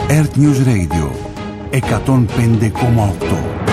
Earth News Radio 105,8.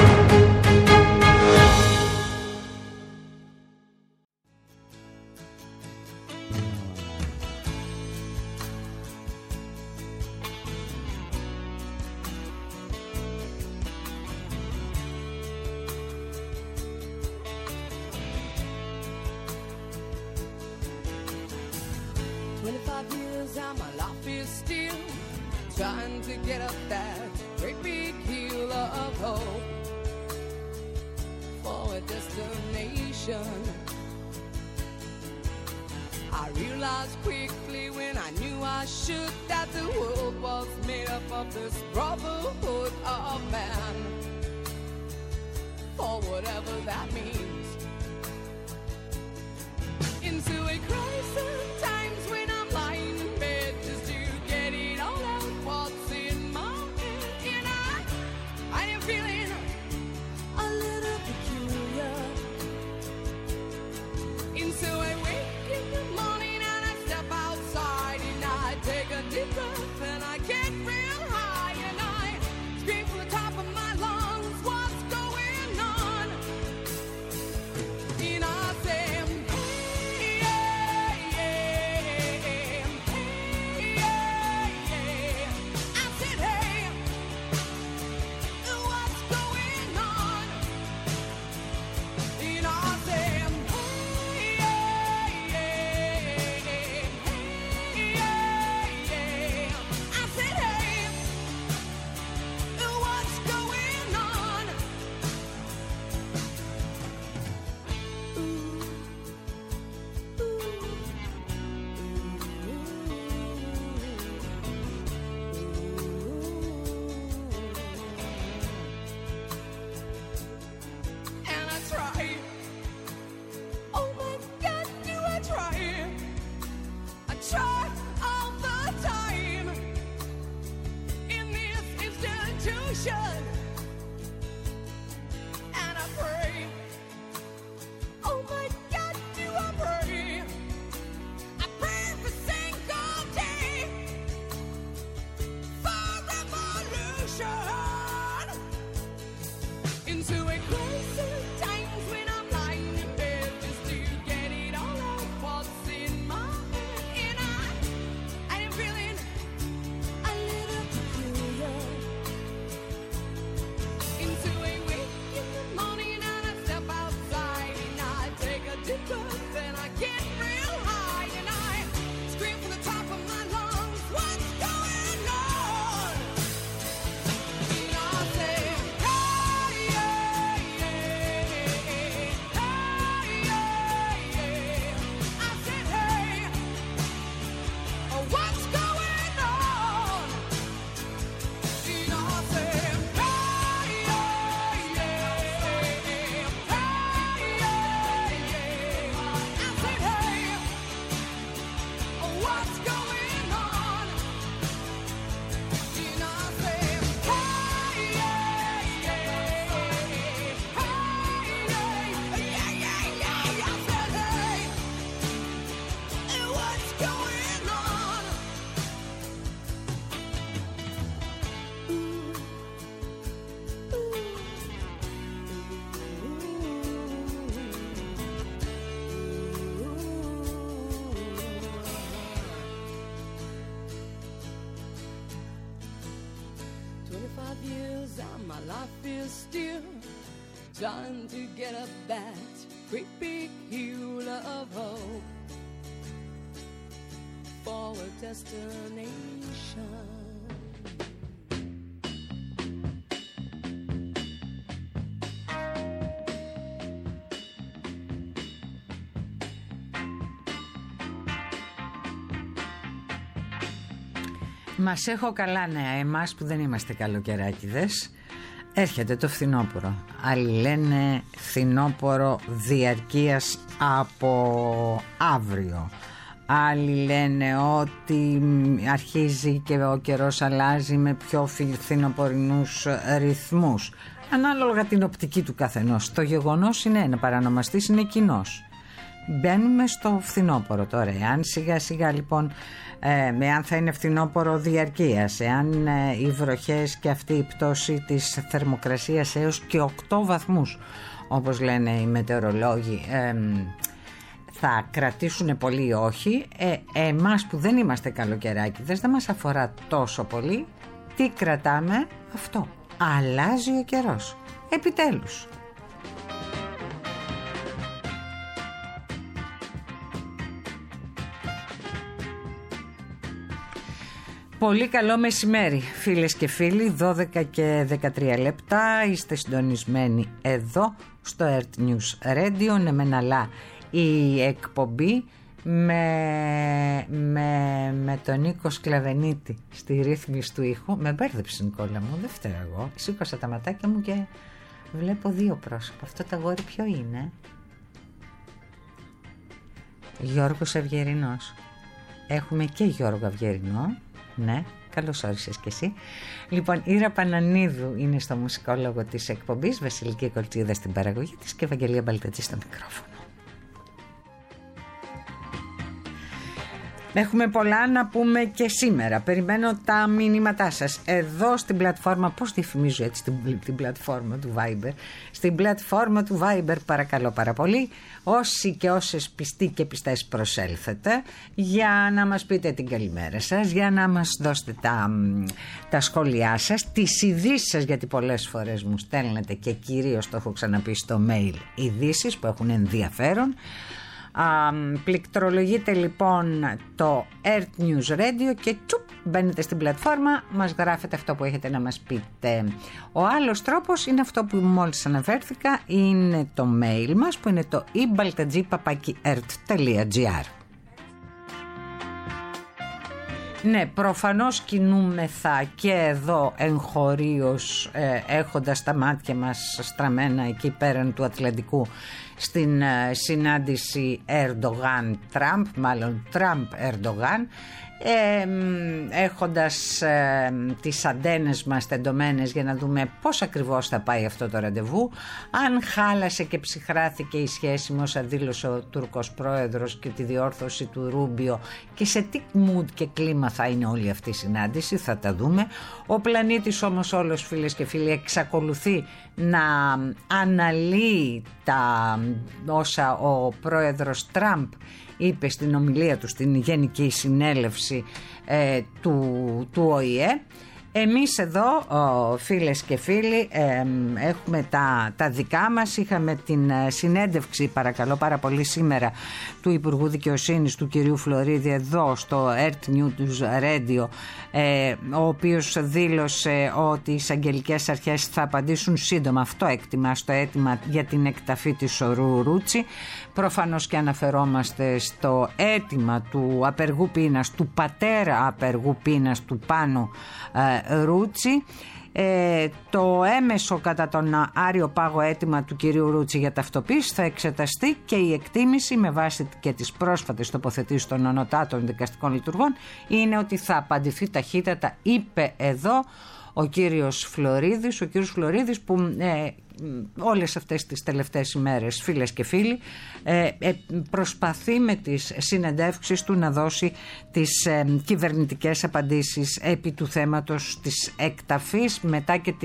Trying to get up that great big hill of hope for a destination. Μας έχω καλά νέα, εμάς που δεν είμαστε καλοκαιράκηδες. Έρχεται το φθινόπωρο. Άλλοι λένε φθινόπωρο διαρκείας από αύριο. Άλλοι λένε ότι αρχίζει και ο καιρός αλλάζει με πιο φθινοπορεινούς ρυθμούς. Ανάλογα την οπτική του καθενός. Το γεγονός είναι ένα, παρανομαστής είναι κοινός. μπαίνουμε στο φθινόπωρο τώρα. Εάν σιγά σιγά λοιπόν, εάν θα είναι φθινόπωρο διαρκείας, εάν οι βροχές και αυτή η πτώση της θερμοκρασίας έως και 8 βαθμούς, όπως λένε οι μετεωρολόγοι, θα κρατήσουν πολύ ή όχι, εμάς που δεν είμαστε καλοκαιράκηδες δεν μας αφορά τόσο πολύ. Τι κρατάμε? Αυτό. Αλλάζει ο καιρός. Επιτέλους. Πολύ καλό μεσημέρι φίλες και φίλοι, 12 και 13 λεπτά, είστε συντονισμένοι εδώ στο Earth News Radio, νεμεναλά η εκπομπή με τον Νίκο Σκλαβενίτη στη ρύθμιση του ήχου. Με μπέρδεψε Νικόλα μου, δεν φταίω εγώ. Σήκωσα τα ματάκια μου και βλέπω δύο πρόσωπα. Αυτό το αγόρι ποιο είναι? Γιώργος Αυγερινός. Έχουμε και Γιώργο Αυγερινό. Ναι, καλώς όρισες και εσύ. Λοιπόν, Ήρα Πανανίδου είναι στο μουσικόλογο της εκπομπής, Βασιλική Κολτσίδα στην παραγωγή της και Ευαγγελία Μπαλτατζή στο μικρόφωνο. Έχουμε πολλά να πούμε και σήμερα. Περιμένω τα μηνύματά σας εδώ στην πλατφόρμα. Πώς διαφημίζω έτσι την πλατφόρμα του Viber? Στην πλατφόρμα του Viber, παρακαλώ πάρα πολύ, όσοι και όσες πιστοί και πιστές προσέλθετε, για να μας πείτε την καλημέρα σας, για να μας δώσετε τα σχόλιά σας, τις ειδήσεις σας, γιατί πολλές φορές μου στέλνετε και κυρίως το έχω ξαναπεί στο mail ειδήσεις που έχουν ενδιαφέρον. Πληκτρολογείτε λοιπόν το Earth News Radio και μπαίνετε στην πλατφόρμα, μας γράφετε αυτό που έχετε να μας πείτε. Ο άλλος τρόπος είναι αυτό που μόλις αναφέρθηκα, είναι το mail μας που είναι το ibaltadji@ert.gr. Ναι, προφανώς κινούμεθα και εδώ εγχωρίως, έχοντας τα μάτια μας στραμμένα εκεί πέραν του Ατλαντικού στην συνάντηση Ερντογάν-Τραμπ, μάλλον Τραμπ-Ερντογάν, έχοντας τις αντένες μας τεντωμένες για να δούμε πώς ακριβώς θα πάει αυτό το ραντεβού, αν χάλασε και ψυχράθηκε η σχέση με όσα δήλωσε ο Τούρκος πρόεδρος και τη διόρθωση του Ρούμπιο και σε τι mood και κλίμα θα είναι όλη αυτή η συνάντηση, θα τα δούμε. Ο πλανήτης όμως όλος, φίλες και φίλοι, εξακολουθεί να αναλύει τα όσα ο πρόεδρος Τραμπ είπε στην ομιλία του στην Γενική Συνέλευση του ΟΗΕ. Εμείς εδώ, φίλες και φίλοι, έχουμε τα δικά μας. Είχαμε την συνέντευξη, παρακαλώ πάρα πολύ, σήμερα του Υπουργού Δικαιοσύνης του κυρίου Φλωρίδη εδώ στο Earth News Radio, ο οποίος δήλωσε ότι οι εισαγγελικές αρχές θα απαντήσουν σύντομα, αυτό έκτιμα, στο αίτημα για την εκταφή της Σορού Ρούτσι. Προφανώς και αναφερόμαστε στο αίτημα του απεργού πείνας, του πατέρα απεργού πείνας, του Πάνου Ρούτσι. Το έμεσο κατά τον Άριο Πάγο αίτημα του κυρίου Ρούτσι για ταυτοποίηση θα εξεταστεί και η εκτίμηση με βάση και τις πρόσφατες τοποθετήσεις των ανωτάτων δικαστικών λειτουργών είναι ότι θα απαντηθεί ταχύτατα, είπε εδώ ο κύριος Φλωρίδης που όλες αυτές τις τελευταίες ημέρες, φίλες και φίλοι, προσπαθεί με τις συνεντεύξεις του να δώσει τις κυβερνητικές απαντήσεις επί του θέματος της εκταφής, μετά και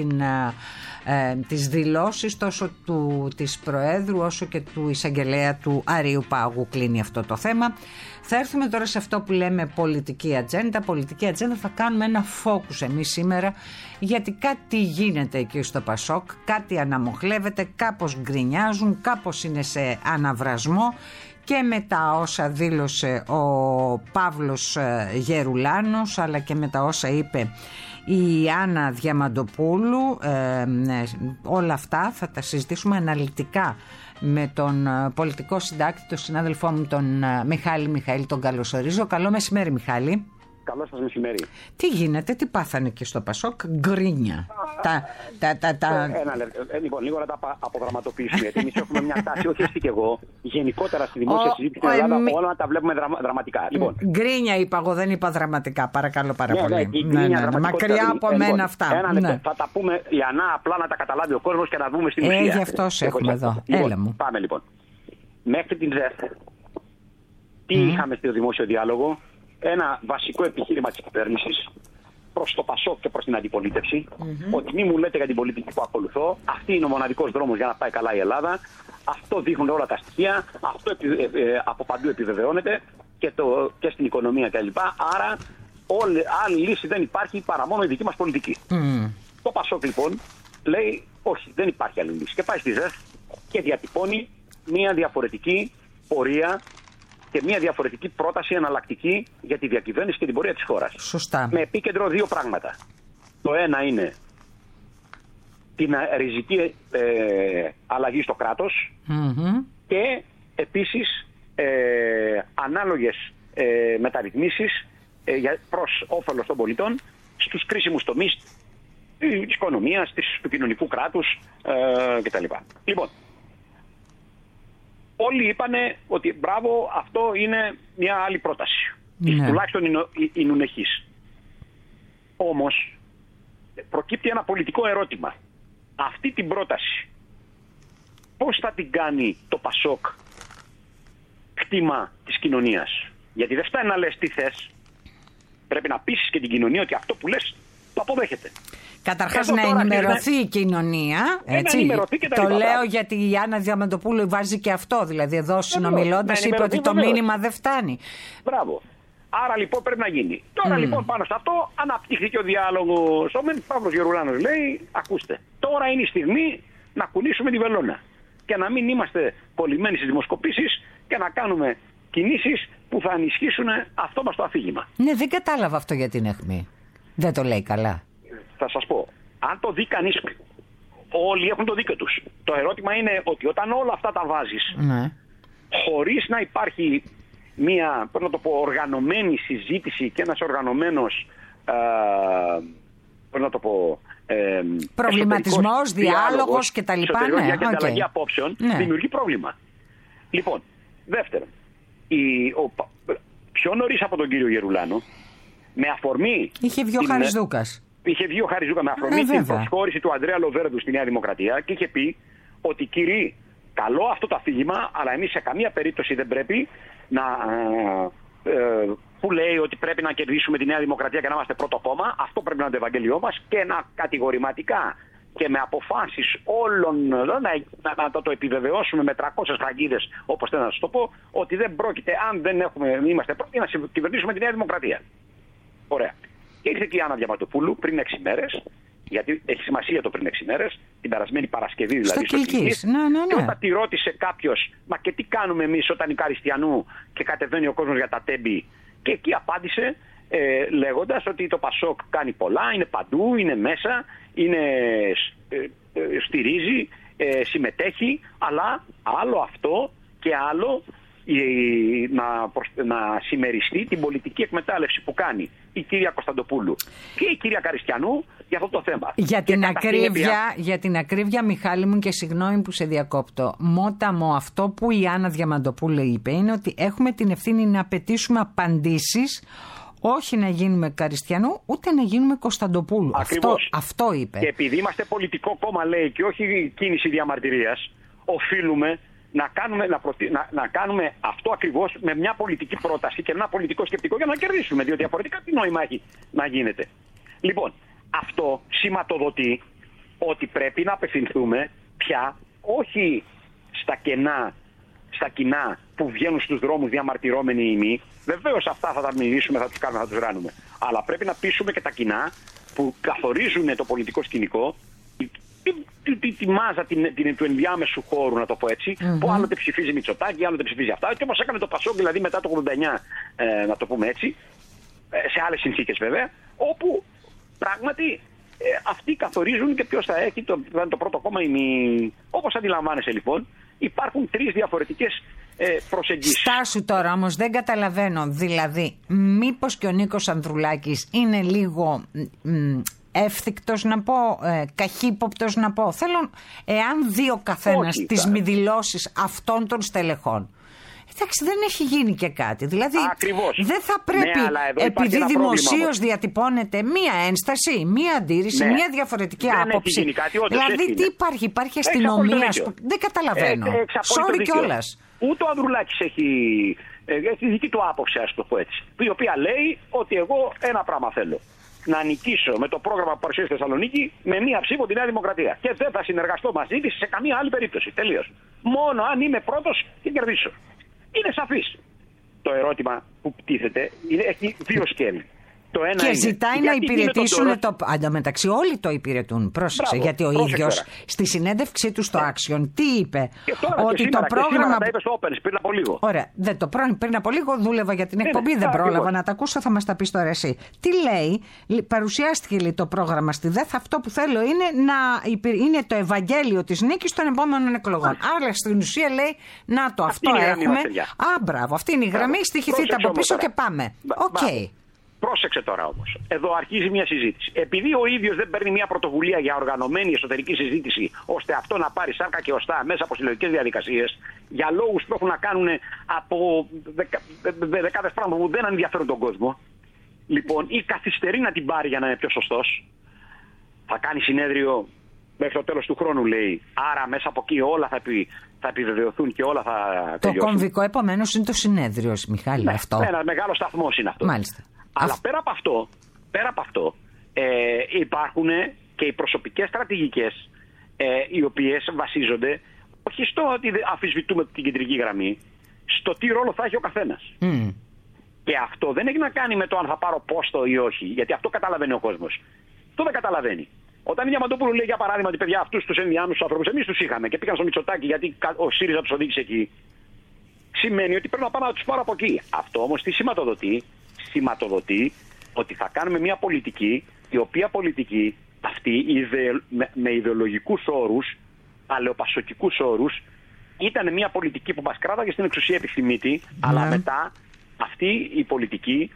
τις δηλώσεις τόσο της Προέδρου όσο και του εισαγγελέα του Αρίου Πάγου. Κλείνει αυτό το θέμα. Θα έρθουμε τώρα σε αυτό που λέμε πολιτική ατζέντα. Πολιτική ατζέντα, θα κάνουμε ένα focus εμείς σήμερα, γιατί κάτι γίνεται εκεί στο Πασόκ, κάτι αναμοχλεύεται, κάπως γκρινιάζουν, κάπως είναι σε αναβρασμό, και με τα όσα δήλωσε ο Παύλος Γερουλάνος, αλλά και με τα όσα είπε η Άννα Διαμαντοπούλου, όλα αυτά θα τα συζητήσουμε αναλυτικά με τον πολιτικό συντάκτη, τον συνάδελφό μου τον Μιχάλη, τον καλωσορίζω. Καλό μεσημέρι, Μιχάλη. Καλό σας μεσημέρι. Τι γίνεται, τι πάθανε και στο Πασόκ? Γκρίνια. Ένα λεπτό. Λοιπόν, λίγο να τα αποδραματοποιήσουμε. Γιατί εμείς έχουμε μια τάση, όχι εσύ και εγώ, γενικότερα στη δημόσια συζήτηση στην Ελλάδα, όλα να τα βλέπουμε δραματικά. Γκρίνια είπα εγώ, δεν είπα δραματικά. Παρακαλώ πάρα πολύ. Μακριά από μένα αυτά. Ένα λεπτό. Θα τα πούμε λιανά, απλά να τα καταλάβει ο κόσμος και να δούμε στην ουσία. Γι' αυτό σε έχουμε εδώ. Έλα μου. Πάμε λοιπόν. Μέχρι την ΔΕΘ Τι είχαμε στο δημόσιο διάλογο? Ένα βασικό επιχείρημα της κυβέρνησης προς το ΠΑΣΟΚ και προς την αντιπολίτευση, ότι μη μου λέτε για την πολιτική που ακολουθώ, αυτή είναι ο μοναδικός δρόμος για να πάει καλά η Ελλάδα, αυτό δείχνουν όλα τα στοιχεία, αυτό από παντού επιβεβαιώνεται και στην οικονομία κλπ. Άρα άλλη λύση δεν υπάρχει παρά μόνο η δική μας πολιτική. Το ΠΑΣΟΚ λοιπόν λέει όχι, δεν υπάρχει άλλη λύση και πάει στη ΖΕΘ και διατυπώνει μια διαφορετική πορεία και μια διαφορετική πρόταση εναλλακτική για τη διακυβέρνηση και την πορεία της χώρας. Σωστά. Με επίκεντρο δύο πράγματα. Το ένα είναι την ριζική αλλαγή στο κράτος και επίσης ανάλογες μεταρρυθμίσεις προς όφελος των πολιτών στους κρίσιμους τομείς της οικονομίας, του κοινωνικού κράτους κτλ. Λοιπόν, όλοι είπανε ότι μπράβο, αυτό είναι μια άλλη πρόταση. Τουλάχιστον η νουνεχής. Όμως προκύπτει ένα πολιτικό ερώτημα. Αυτή την πρόταση πώς θα την κάνει το ΠΑΣΟΚ κτήμα της κοινωνίας? Γιατί δεν φτάνει να λες τι θες. Πρέπει να πείσεις και την κοινωνία ότι αυτό που λες το αποδέχεται. Καταρχάς να ενημερωθεί η κοινωνία. Έτσι. Το λέω γιατί η Άννα Διαμαντοπούλου βάζει και αυτό. Δηλαδή εδώ συνομιλώντας είπε ότι το μήνυμα δεν φτάνει. Μπράβο. Άρα λοιπόν πρέπει να γίνει. Τώρα λοιπόν πάνω σε αυτό αναπτύχθηκε ο διάλογος. Ο Παύλος Γερουλάνος λέει, ακούστε, τώρα είναι η στιγμή να κουνήσουμε τη βελόνα και να μην είμαστε κολλημένοι στις δημοσκοπήσεις και να κάνουμε κινήσεις που θα ενισχύσουν αυτό μας το αφήγημα. Ναι, δεν κατάλαβα αυτό για την αιχμή. Δεν το λέει καλά. Θα σας πω, αν το δει κανείς, όλοι έχουν το δίκιο τους. Το ερώτημα είναι ότι όταν όλα αυτά τα βάζεις, χωρίς να υπάρχει μια, πώς να το πω, οργανωμένη συζήτηση και ένας οργανωμένος, πώς να το πω, προβληματισμός, διάλογος κτλ. Για και ανταλλαγή απόψεων, δημιουργεί πρόβλημα. Λοιπόν, δεύτερον, πιο νωρίς από τον κύριο Γερουλάνο, με αφορμή... Είχε βγει ο Χαριζούκας. Είχε βγει ο Χαριζούκα με αφορμή την προσχώρηση του Ανδρέα Λοβέρδου στη Νέα Δημοκρατία και είχε πει ότι κύριοι, καλό αυτό το αφήγημα, αλλά εμείς σε καμία περίπτωση δεν πρέπει να... που λέει ότι πρέπει να κερδίσουμε τη Νέα Δημοκρατία και να είμαστε πρώτο κόμμα. Αυτό πρέπει να είναι το Ευαγγέλιό μας και να κατηγορηματικά και με αποφάσεις όλων να το επιβεβαιώσουμε με 300 φραγίδες, όπως θέλω να σας το πω, ότι δεν πρόκειται, αν δεν είμαστε πρώτοι, να κυβερνήσουμε τη Νέα Δημοκρατία. Ωραία. Ήρθε και η Άννα Διαμαντοπούλου πριν 6 μέρες, γιατί έχει σημασία το πριν 6 μέρες, την περασμένη Παρασκευή δηλαδή στο Κιλκής. Και όταν τη ρώτησε κάποιος, μα και τι κάνουμε εμείς όταν η Καριστιανού και κατεβαίνει ο κόσμος για τα τέμπη, και εκεί απάντησε λέγοντας ότι το ΠΑΣΟΚ κάνει πολλά, είναι παντού, είναι μέσα, στηρίζει, συμμετέχει, αλλά άλλο αυτό και άλλο να συμμεριστεί την πολιτική εκμετάλλευση που κάνει η κυρία Κωνσταντοπούλου και η κυρία Καριστιανού για αυτό το θέμα. Για την ακρίβεια, Μιχάλη μου, και συγγνώμη που σε διακόπτω, μόταμο αυτό που η Άννα Διαμαντοπούλου είπε είναι ότι έχουμε την ευθύνη να απαιτήσουμε απαντήσεις, όχι να γίνουμε Καριστιανού ούτε να γίνουμε Κωνσταντοπούλου. Αυτό είπε. Και επειδή είμαστε πολιτικό κόμμα, λέει, και όχι κίνηση διαμαρτυρίας, οφείλουμε να κάνουμε αυτό ακριβώς με μια πολιτική πρόταση και ένα πολιτικό σκεπτικό για να κερδίσουμε, διότι διαφορετικά τι νόημα έχει να γίνεται. Λοιπόν, αυτό σηματοδοτεί ότι πρέπει να απευθυνθούμε πια όχι στα κοινά που βγαίνουν στους δρόμους διαμαρτυρόμενοι ημί. Βεβαίως αυτά θα τα μιλήσουμε, θα τους κάνουμε, θα τους ράνουμε. Αλλά πρέπει να πείσουμε και τα κοινά που καθορίζουν το πολιτικό σκηνικό, τη μάζα του ενδιάμεσου χώρου, να το πω έτσι, που άλλοτε ψηφίζει Μητσοτάκη, άλλοτε ψηφίζει αυτά, και όπως έκανε το ΠΑΣΟΚ δηλαδή μετά το 89, να το πούμε έτσι, σε άλλες συνθήκες βέβαια, όπου πράγματι αυτοί καθορίζουν και ποιος θα έχει το πρώτο κόμμα. Όπως αντιλαμβάνεσαι λοιπόν, υπάρχουν 3 διαφορετικές προσεγγίσεις. Στάσου τώρα όμως, δεν καταλαβαίνω, δηλαδή μήπως και ο Νίκος Ανδρουλάκης είναι λίγο εύθυκτος να πω, καχύποπτος να πω. Θέλω, εάν δει ο καθένας τις μη δηλώσεις αυτών των στελεχών, εντάξει, δεν έχει γίνει και κάτι. Δηλαδή, δεν θα πρέπει, επειδή δημοσίως διατυπώνεται μία ένσταση, μία αντίρρηση, μία διαφορετική άποψη. Δηλαδή, τι υπάρχει αστυνομία. Δεν καταλαβαίνω. Sorry κιόλας. Ούτε ο Ανδρουλάκης έχει τη δική του άποψη, ας το πω έτσι. Η οποία λέει ότι εγώ ένα πράγμα θέλω. Να νικήσω με το πρόγραμμα που παρουσιάζει στη Θεσσαλονίκη με μία ψήφο τη Νέα Δημοκρατία. Και δεν θα συνεργαστώ μαζί της σε καμία άλλη περίπτωση. Τελείως. Μόνο αν είμαι πρώτος και κερδίσω. Είναι σαφής. Το ερώτημα που τίθεται έχει δύο σκέλη. Το ένα και ζητάει να υπηρετήσουν το. Ανταμεταξύ, όλοι το υπηρετούν. Πρόσεξε, γιατί ο ίδιος στη συνέντευξή του στο Action τι είπε? Ότι το πρόγραμμα. Τα είπε στο Open πριν από λίγο. Ωραία. Πριν από λίγο δούλευα για την εκπομπή, δεν πρόλαβα να τα ακούσω, θα μας τα πεις τώρα εσύ. Τι λέει, παρουσιάστηκε το πρόγραμμα στη ΔΕΘ. Αυτό που θέλω είναι το Ευαγγέλιο της νίκης των επόμενων εκλογών. Άρα στην ουσία λέει, να το αυτό έχουμε. Μπράβο, αυτή είναι η γραμμή, στοιχηθείτε από πίσω και πάμε. Οκ. Πρόσεξε τώρα όμως. Εδώ αρχίζει μια συζήτηση. Επειδή ο ίδιος δεν παίρνει μια πρωτοβουλία για οργανωμένη εσωτερική συζήτηση, ώστε αυτό να πάρει σάρκα και οστά μέσα από συλλογικές διαδικασίες, για λόγους που έχουν να κάνουν από δεκάδες πράγματα που δεν ενδιαφέρουν τον κόσμο, λοιπόν, ή καθυστερεί να την πάρει για να είναι πιο σωστός, θα κάνει συνέδριο μέχρι το τέλος του χρόνου, λέει. Άρα μέσα από εκεί όλα θα επιβεβαιωθούν και όλα θα τελειώσουν. Το κομβικό επομένως είναι το συνέδριο, Μιχάλη. Ναι, αυτό. Ένα μεγάλο σταθμός είναι αυτό. Μάλιστα. Αλλά πέρα από αυτό υπάρχουν και οι προσωπικές στρατηγικές οι οποίες βασίζονται όχι στο ότι αμφισβητούμε την κεντρική γραμμή, στο τι ρόλο θα έχει ο καθένας. Και αυτό δεν έχει να κάνει με το αν θα πάρω πόστο ή όχι, γιατί αυτό καταλαβαίνει ο κόσμος. Αυτό δεν καταλαβαίνει. Όταν η Διαμαντοπούλου λέει για παράδειγμα ότι παιδιά αυτούς τους ενδιάμεσους ανθρώπους εμείς τους είχαμε και πήγαν στο Μητσοτάκη γιατί ο ΣΥΡΙΖΑ τους οδήγησε εκεί, σημαίνει ότι πρέπει να πάμε να τους πάρω από εκεί. Αυτό όμως τι σηματοδοτεί? Σηματοδοτεί ότι θα κάνουμε μια πολιτική, η οποία πολιτική αυτή με ιδεολογικούς όρους, παλαιοπασοκικούς όρους, ήταν μια πολιτική που μας κράταγε στην εξουσία επιθυμήτη, αλλά μετά αυτή η πολιτική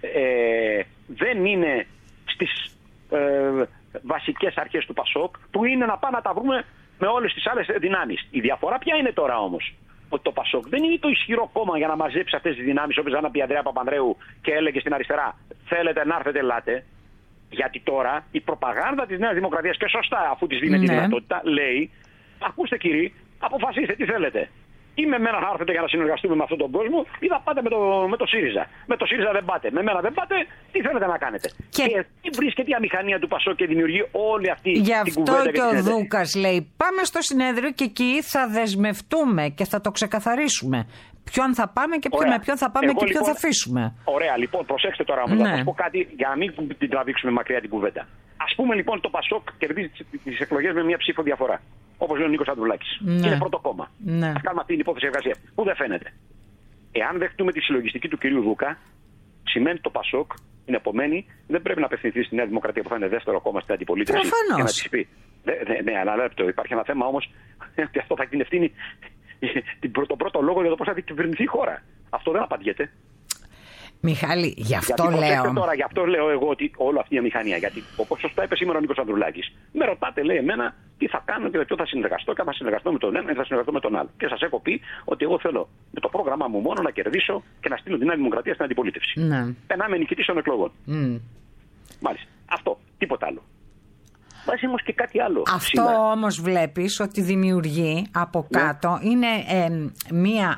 δεν είναι στις βασικές αρχές του ΠΑΣΟΚ, που είναι να πάμε να τα βρούμε με όλες τις άλλες δυνάμεις. Η διαφορά ποια είναι τώρα όμως? Ότι το ΠΑΣΟΚ δεν είναι το ισχυρό κόμμα για να μαζέψει αυτές τις δυνάμεις, όπως να πει η Ανδρέα Παπανδρέου και έλεγε στην αριστερά, θέλετε να έρθετε, ελάτε. Γιατί τώρα η προπαγάνδα της Νέας Δημοκρατίας, και σωστά αφού της δίνει τη δυνατότητα, λέει, ακούστε κύριοι, αποφασίστε τι θέλετε. Ή με μένα θα έρθετε για να συνεργαστούμε με αυτόν τον κόσμο, ή θα πάτε με το ΣΥΡΙΖΑ. Με το ΣΥΡΙΖΑ δεν πάτε. Με μένα δεν πάτε, τι θέλετε να κάνετε? Και τι βρίσκεται η αμηχανία του ΠΑΣΟΚ και δημιουργεί όλη αυτή την κουβέντα. Γι' αυτό και ο Δούκας λέει: πάμε στο συνέδριο και εκεί θα δεσμευτούμε και θα το ξεκαθαρίσουμε. Ποιον θα πάμε και με ποιον θα πάμε και ποιον θα αφήσουμε. Ωραία, λοιπόν, προσέξτε τώρα όμως. Θα σας πω κάτι για να μην την τραβήξουμε μακριά την κουβέντα. Ας πούμε λοιπόν το ΠΑΣΟΚ κερδίζει τις εκλογές με μια ψήφο διαφορά. Όπως λέει ο Νίκος Ανδρουλάκης. Είναι πρώτο κόμμα. Ας κάνουμε αυτή την υπόθεση εργασία. Πού δεν φαίνεται. Εάν δεχτούμε τη συλλογιστική του κυρίου Δούκα, σημαίνει το ΠΑΣΟΚ την επομένη δεν πρέπει να απευθυνθεί στη Νέα Δημοκρατία που θα είναι δεύτερο κόμμα στην αντιπολίτευση. Προφανώς. Και να της πει. Ναι, αλλά λεπτό. Υπάρχει ένα θέμα όμως ότι αυτό θα την ευθύνη τον πρώτο λόγο για το πώς θα κυβερνηθεί η χώρα. Αυτό δεν απαντιέται. Μιχάλη, γι' αυτό Γι' αυτό λέω εγώ ότι όλη αυτή η μηχανία. Γιατί όπως σωστά είπε σήμερα ο Νίκος Ανδρουλάκης, με ρωτάτε, λέει εμένα, τι θα κάνω και με ποιον θα συνεργαστώ. Και θα συνεργαστώ με τον ένα ή θα συνεργαστώ με τον άλλο. Και σας έχω πει ότι εγώ θέλω με το πρόγραμμά μου μόνο να κερδίσω και να στείλω τη Νέα Δημοκρατία στην αντιπολίτευση. Περνάμε νικητής των εκλογών. Μάλιστα. Αυτό. Τίποτα άλλο. Βάζει όμως και κάτι άλλο. Αυτό όμως βλέπεις ότι δημιουργεί από κάτω είναι μία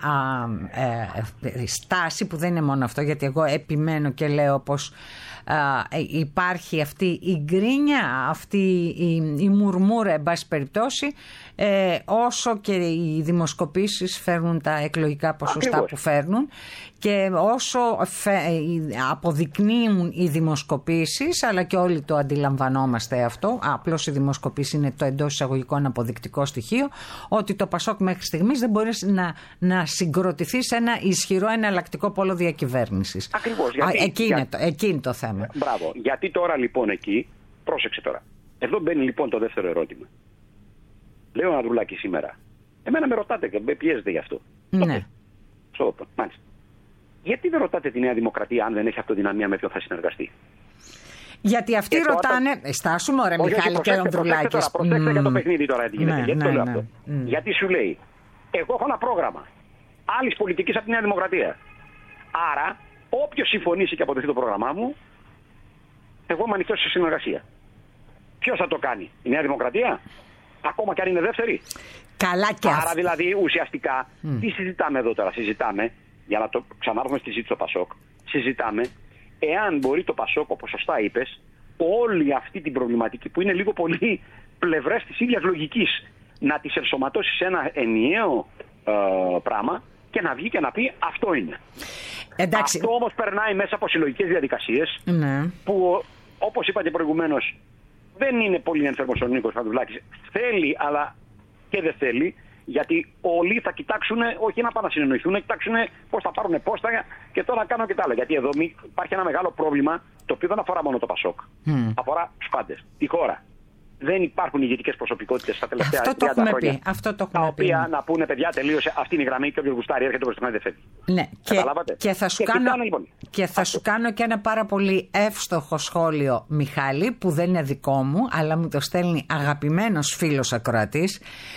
στάση που δεν είναι μόνο αυτό, γιατί εγώ επιμένω και λέω πως υπάρχει αυτή η γκρίνια, αυτή η μουρμούρα εν πάση περιπτώσει, όσο και οι δημοσκοπήσεις φέρνουν τα εκλογικά ποσοστά που φέρνουν και όσο αποδεικνύουν οι δημοσκοπήσεις, αλλά και όλοι το αντιλαμβανόμαστε αυτό, απλώς οι δημοσκοπήσεις είναι το εντός εισαγωγικών αποδεικτικό στοιχείο, ότι το ΠΑΣΟΚ μέχρι στιγμής δεν μπορεί να συγκροτηθεί σε ένα ισχυρό εναλλακτικό πόλο διακυβέρνησης. Ακριβώς. Εκεί είναι το θέμα. Μπράβο. Γιατί τώρα λοιπόν εκεί, πρόσεξε τώρα. Εδώ μπαίνει λοιπόν το δεύτερο ερώτημα. Λέω ο Ανδρουλάκης σήμερα. Εμένα με ρωτάτε και με πιέζετε γι' αυτό. Ναι. Μάλιστα. Γιατί δεν ρωτάτε τη Νέα Δημοκρατία αν δεν έχει αυτοδυναμία με ποιον θα συνεργαστεί? Γιατί αυτοί ρωτάνε. Στάσου μωρέ Μιχάλη και ο Ανδρουλάκης. Προσέξτε για το παιχνίδι τώρα τι γίνεται. Γιατί το λέω αυτό? Γιατί σου λέει, εγώ έχω ένα πρόγραμμα άλλης πολιτικής από τη Νέα Δημοκρατία. Άρα, όποιος συμφωνήσει και αποδεχτεί το πρόγραμμά μου, εγώ είμαι ανοιχτός σε συνεργασία. Ποιος θα το κάνει? Η Νέα Δημοκρατία? Ακόμα και αν είναι δεύτερη. Καλά και άρα δηλαδή ουσιαστικά τι συζητάμε εδώ τώρα? Συζητάμε για να το ξανάρθουμε στη συζήτηση στο Πασόκ, συζητάμε εάν μπορεί το Πασόκ, όπως σωστά είπες, όλη αυτή την προβληματική που είναι λίγο πολύ πλευρές της ίδιας λογικής, να τις ενσωματώσει σε ένα ενιαίο πράγμα και να βγει και να πει αυτό είναι. Εντάξει. Αυτό όμως περνάει μέσα από συλλογικές διαδικασίες, ναι, που όπως είπα και προηγουμένως δεν είναι πολύ ένθερμος ο Νίκος Χατζηδάκης. Θέλει αλλά και δεν θέλει, γιατί όλοι θα κοιτάξουν, όχι να πάνε να συνεννοηθούν, να κοιτάξουν πώς θα πάρουν πόστα και τώρα κάνω και τα άλλα. Γιατί εδώ υπάρχει ένα μεγάλο πρόβλημα, το οποίο δεν αφορά μόνο το Πασόκ. Αφορά τους πάντες, τη χώρα. Δεν υπάρχουν ηγετικές προσωπικότητες στα τελευταία 30 χρόνια. Τα οποία να πούνε, παιδιά, τελείωσε, αυτή είναι η γραμμή και όποιος γουστάρει έρχεται προς το δεν φεύγει. Ναι, και θα σου κάνω και ένα πάρα πολύ εύστοχο σχόλιο, Μιχάλη, που δεν είναι δικό μου, αλλά μου το στέλνει αγαπημένος φίλος ακροατής.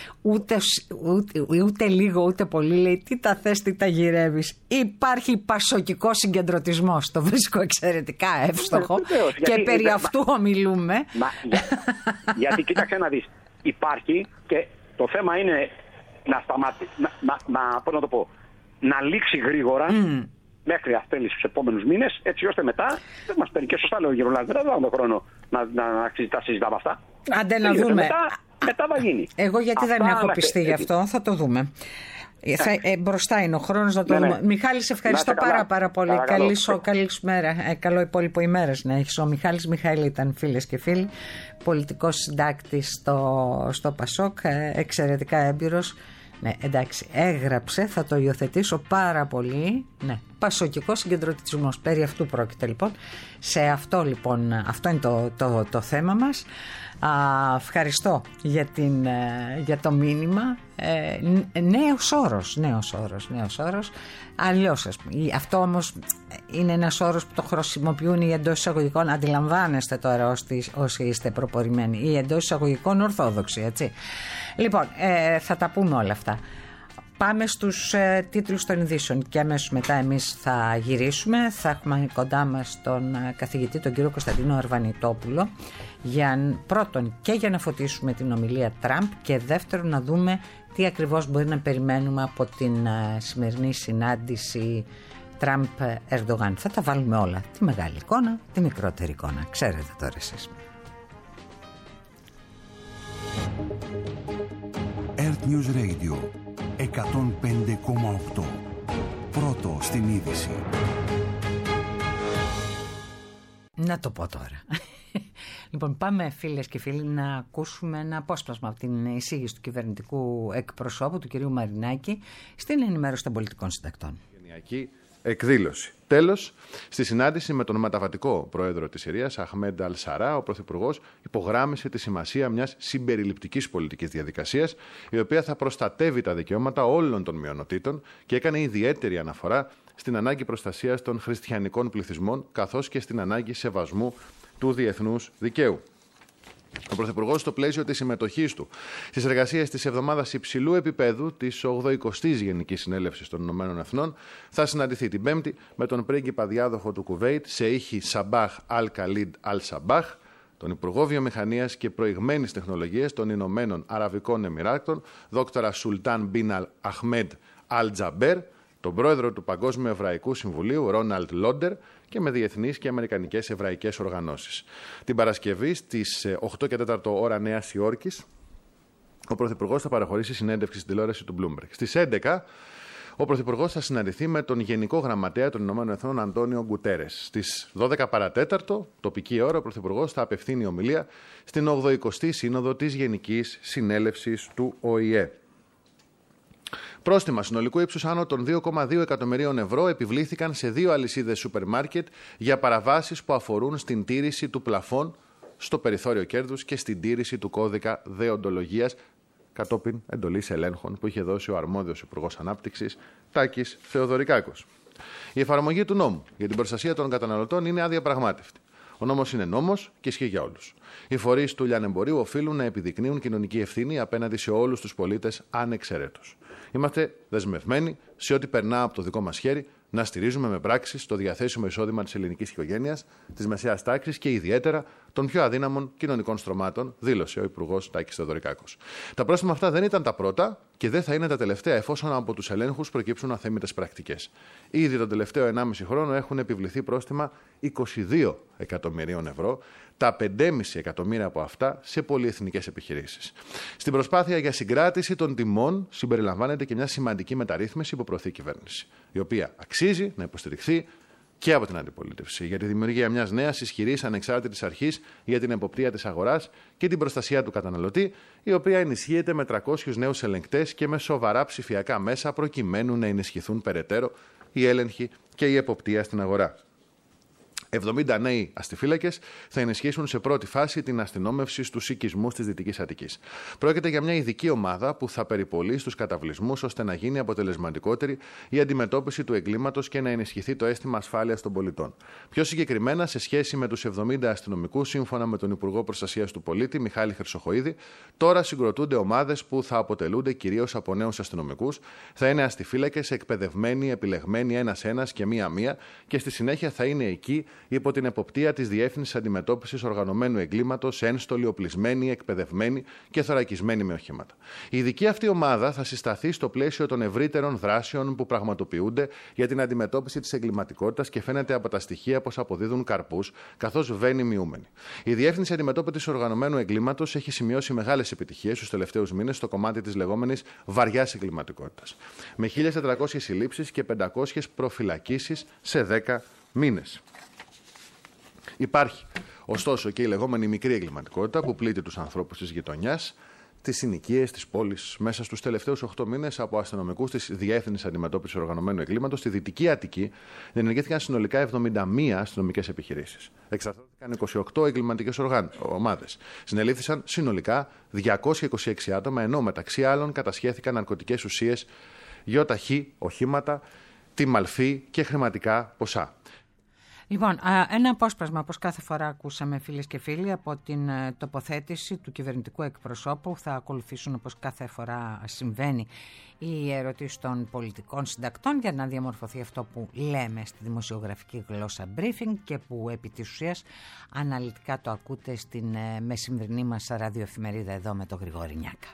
Ούτε λίγο ούτε πολύ, λέει, τι τα θες, τι τα γυρεύεις. Υπάρχει πασοκικός συγκεντρωτισμός. Το βρίσκω εξαιρετικά εύστοχο και περί αυτού ομιλούμε. Γιατί κοίταξε να δεις, υπάρχει και το θέμα είναι να σταματήσει, πώς να το πω, να λήξει γρήγορα μέχρι αυτές τους επόμενους μήνες, έτσι ώστε μετά, δεν μας παίρνει και σωστά λέω ο Γερολάδης, δεν θα έχουμε χρόνο να συζητάμε αυτά. Άντε να δούμε. Μετά θα γίνει. Εγώ γιατί δεν έχω πιστεί γι' αυτό, θα το δούμε. Μπροστά είναι ο χρόνος να το δούμε. Μιχάλη, σε ευχαριστώ πάρα πολύ. Καλή σου μέρα. Καλό υπόλοιπο ημέρας να έχεις. Ο Μιχάλης Μιχαήλ ήταν, φίλες και φίλοι, πολιτικός συντάκτης στο Πασόκ, εξαιρετικά έμπειρος. Ναι, εντάξει, έγραψε, θα το υιοθετήσω πάρα πολύ. Ναι, πασοκικός συγκεντρωτισμός. Περί αυτού πρόκειται λοιπόν. Σε αυτό λοιπόν, αυτό είναι το θέμα μας. Ευχαριστώ για το μήνυμα. Νέος όρος. Αλλιώς, ας πούμε. Αυτό όμως είναι ένας όρος που το χρησιμοποιούν οι εντός εισαγωγικών. Αντιλαμβάνεστε τώρα όσοι είστε προπορημένοι. Οι εντός εισαγωγικών ορθόδοξοι, έτσι. Λοιπόν, θα τα πούμε όλα αυτά. Πάμε στους τίτλους των ειδήσεων και αμέσως μετά εμείς θα γυρίσουμε. Θα έχουμε κοντά μας τον καθηγητή, τον κύριο Κωνσταντίνο Αρβανιτόπουλο, πρώτον και για να φωτίσουμε την ομιλία Τραμπ και δεύτερον να δούμε τι ακριβώς μπορεί να περιμένουμε από την σημερινή συνάντηση Τραμπ-Ερντογάν. Θα τα βάλουμε όλα, τη μεγάλη εικόνα, τη μικρότερη εικόνα. Ξέρετε τώρα εσείς. Earth News Radio 105,8. Πρώτο στην είδηση. Να το πω τώρα. Λοιπόν, πάμε φίλες και φίλοι να ακούσουμε ένα απόσπασμα από την εισήγηση του κυβερνητικού εκπροσώπου, του κυρίου Μαρινάκη, στην ενημέρωση των πολιτικών συντακτών. Γενιακή εκδήλωση. Τέλος, στη συνάντηση με τον μεταβατικό πρόεδρο της Συρίας, Αχμέντ Αλ-Σαρά, ο Πρωθυπουργός υπογράμμισε τη σημασία μιας συμπεριληπτικής πολιτικής διαδικασίας, η οποία θα προστατεύει τα δικαιώματα όλων των μειονοτήτων και έκανε ιδιαίτερη αναφορά στην ανάγκη προστασίας των χριστιανικών πληθυσμών, καθώς και στην ανάγκη σεβασμού του διεθνούς δικαίου. Ο Πρωθυπουργός, στο πλαίσιο της συμμετοχής του στις εργασίες της εβδομάδας υψηλού επίπεδου της 80ης Γενικής Συνέλευσης των Ηνωμένων Εθνών, θα συναντηθεί την Πέμπτη με τον πρίγκιπα διάδοχο του Κουβέιτ, Σεΐχη Σαμπάχ Αλ-Καλίντ Αλ-Σαμπάχ, τον Υπουργό Βιομηχανίας και Προηγμένης Τεχνολογίας των Ηνωμένων Αραβικών Εμιράτων, Δόκτωρα Σουλτάν Μπιν Αχμέντ Αλ-Τζαμπέρ, τον πρόεδρο του Παγκόσμιου Εβραϊκού Συμβουλίου, Ρόναλντ Λόντερ, και με διεθνείς και αμερικανικές εβραϊκές οργανώσεις. Την Παρασκευή στις 8 και 4 ώρα Νέας Υόρκης, ο Πρωθυπουργός θα παραχωρήσει συνέντευξη στην τηλεόραση του Bloomberg. Στις 11, ο Πρωθυπουργός θα συναντηθεί με τον Γενικό Γραμματέα των Ηνωμένων Εθνών, Αντώνιο Γκουτέρες. Στις 12 παρατέταρτο, τοπική ώρα, ο Πρωθυπουργός θα απευθύνει ομιλία στην 80η Σύνοδο της Γενικής Συνέλευσης του ΟΗΕ. Πρόστιμα συνολικού ύψους άνω των 2,2 εκατομμυρίων ευρώ επιβλήθηκαν σε 2 αλυσίδες σούπερ μάρκετ για παραβάσεις που αφορούν στην τήρηση του πλαφών στο περιθώριο κέρδους και στην τήρηση του κώδικα δεοντολογίας, κατόπιν εντολής ελέγχων που είχε δώσει ο αρμόδιος Υπουργός Ανάπτυξης, Τάκης Θεοδωρικάκος. Η εφαρμογή του νόμου για την προστασία των καταναλωτών είναι αδιαπραγμάτευτη. Ο νόμος είναι νόμος και ισχύει για όλους. Οι φορείς του λιανεμπορίου οφείλουν να επιδεικνύουν κοινωνική ευθύνη απέναντι σε όλους τους πολίτες ανεξαιρέτως. Είμαστε δεσμευμένοι σε ό,τι περνά από το δικό μας χέρι να στηρίζουμε με πράξεις το διαθέσιμο εισόδημα της ελληνικής οικογένειας, της μεσαίας τάξης και ιδιαίτερα των πιο αδύναμων κοινωνικών στρωμάτων, δήλωσε ο Υπουργός Τάκης Θεοδωρικάκος. Τα πρόστιμα αυτά δεν ήταν τα πρώτα και δεν θα είναι τα τελευταία, εφόσον από τους ελέγχους προκύψουν αθέμητες πρακτικές. Ήδη τον τελευταίο 1,5 χρόνο έχουν επιβληθεί πρόστιμα 22 εκατομμυρίων ευρώ, τα 5,5 εκατομμύρια από αυτά σε πολυεθνικές επιχειρήσεις. Στην προσπάθεια για συγκράτηση των τιμών συμπεριλαμβάνεται και μια σημαντική μεταρρύθμιση που προωθεί η κυβέρνηση, η οποία αξίζει να υποστηριχθεί και από την αντιπολίτευση για τη δημιουργία μιας νέας ισχυρής ανεξάρτητης αρχής για την εποπτεία της αγοράς και την προστασία του καταναλωτή, η οποία ενισχύεται με 300 νέους ελεγκτές και με σοβαρά ψηφιακά μέσα προκειμένου να ενισχυθούν περαιτέρω η έλεγχη και η εποπτεία στην αγορά. 70 νέοι αστιφύλακες θα ενισχύσουν σε πρώτη φάση την αστυνόμευση στους οικισμούς της Δυτικής Αττικής. Πρόκειται για μια ειδική ομάδα που θα περιπολεί στους καταβλισμούς ώστε να γίνει αποτελεσματικότερη η αντιμετώπιση του εγκλήματος και να ενισχυθεί το αίσθημα ασφάλειας των πολιτών. Πιο συγκεκριμένα, σε σχέση με τους 70 αστυνομικούς, σύμφωνα με τον Υπουργό Προστασίας του Πολίτη, Μιχάλη Χρυσοχοΐδη, τώρα συγκροτούνται ομάδες που θα αποτελούνται κυρίως από νέους αστυνομικούς. Θα είναι αστιφύλακες εκπαιδευμένοι, επιλεγμένοι ένας-ένας και μία-μία και στη συνέχεια θα είναι εκεί υπό την εποπτεία της Διεύθυνσης Αντιμετώπισης Οργανωμένου Εγκλήματος, ένστολοι, οπλισμένοι, εκπαιδευμένοι και θωρακισμένοι με οχήματα. Η ειδική αυτή ομάδα θα συσταθεί στο πλαίσιο των ευρύτερων δράσεων που πραγματοποιούνται για την αντιμετώπιση της εγκληματικότητας και φαίνεται από τα στοιχεία πως αποδίδουν καρπούς, καθώς βαίνει μειούμενη. Η Διεύθυνση Αντιμετώπισης Οργανωμένου Εγκλήματος έχει σημειώσει μεγάλες επιτυχίες στους τελευταίους μήνες στο κομμάτι της λεγόμενης βαριάς εγκληματικότητας, με 1.400 συλλήψεις και 500 προφυλακίσεις σε 10 μήνες. Υπάρχει, ωστόσο, και η λεγόμενη μικρή εγκληματικότητα που πλήττει τους ανθρώπους της γειτονιάς, τις συνοικίες, της πόλης. Μέσα στους τελευταίους 8 μήνες, από αστυνομικούς της Διεύθυνσης Αντιμετώπισης Οργανωμένου Εγκλήματος, στη Δυτική Αττική διενεργήθηκαν συνολικά 71 αστυνομικές επιχειρήσεις. Εξαρτώθηκαν 28 εγκληματικές ομάδες. Συνελήφθησαν συνολικά 226 άτομα, ενώ μεταξύ άλλων κατασχέθηκαν ναρκωτικές ουσίες, ΙΧ, οχήματα, τιμαλφή και χρηματικά ποσά. Λοιπόν, ένα απόσπασμα, όπως κάθε φορά ακούσαμε, φίλες και φίλοι, από την τοποθέτηση του κυβερνητικού εκπροσώπου. Θα ακολουθήσουν, όπως κάθε φορά συμβαίνει, οι ερωτήσεις των πολιτικών συντακτών για να διαμορφωθεί αυτό που λέμε στη δημοσιογραφική γλώσσα briefing και που επί της ουσίας αναλυτικά το ακούτε στην μεσημβρινή μας ραδιοεφημερίδα εδώ με τον Γρηγόρη Νιάκα.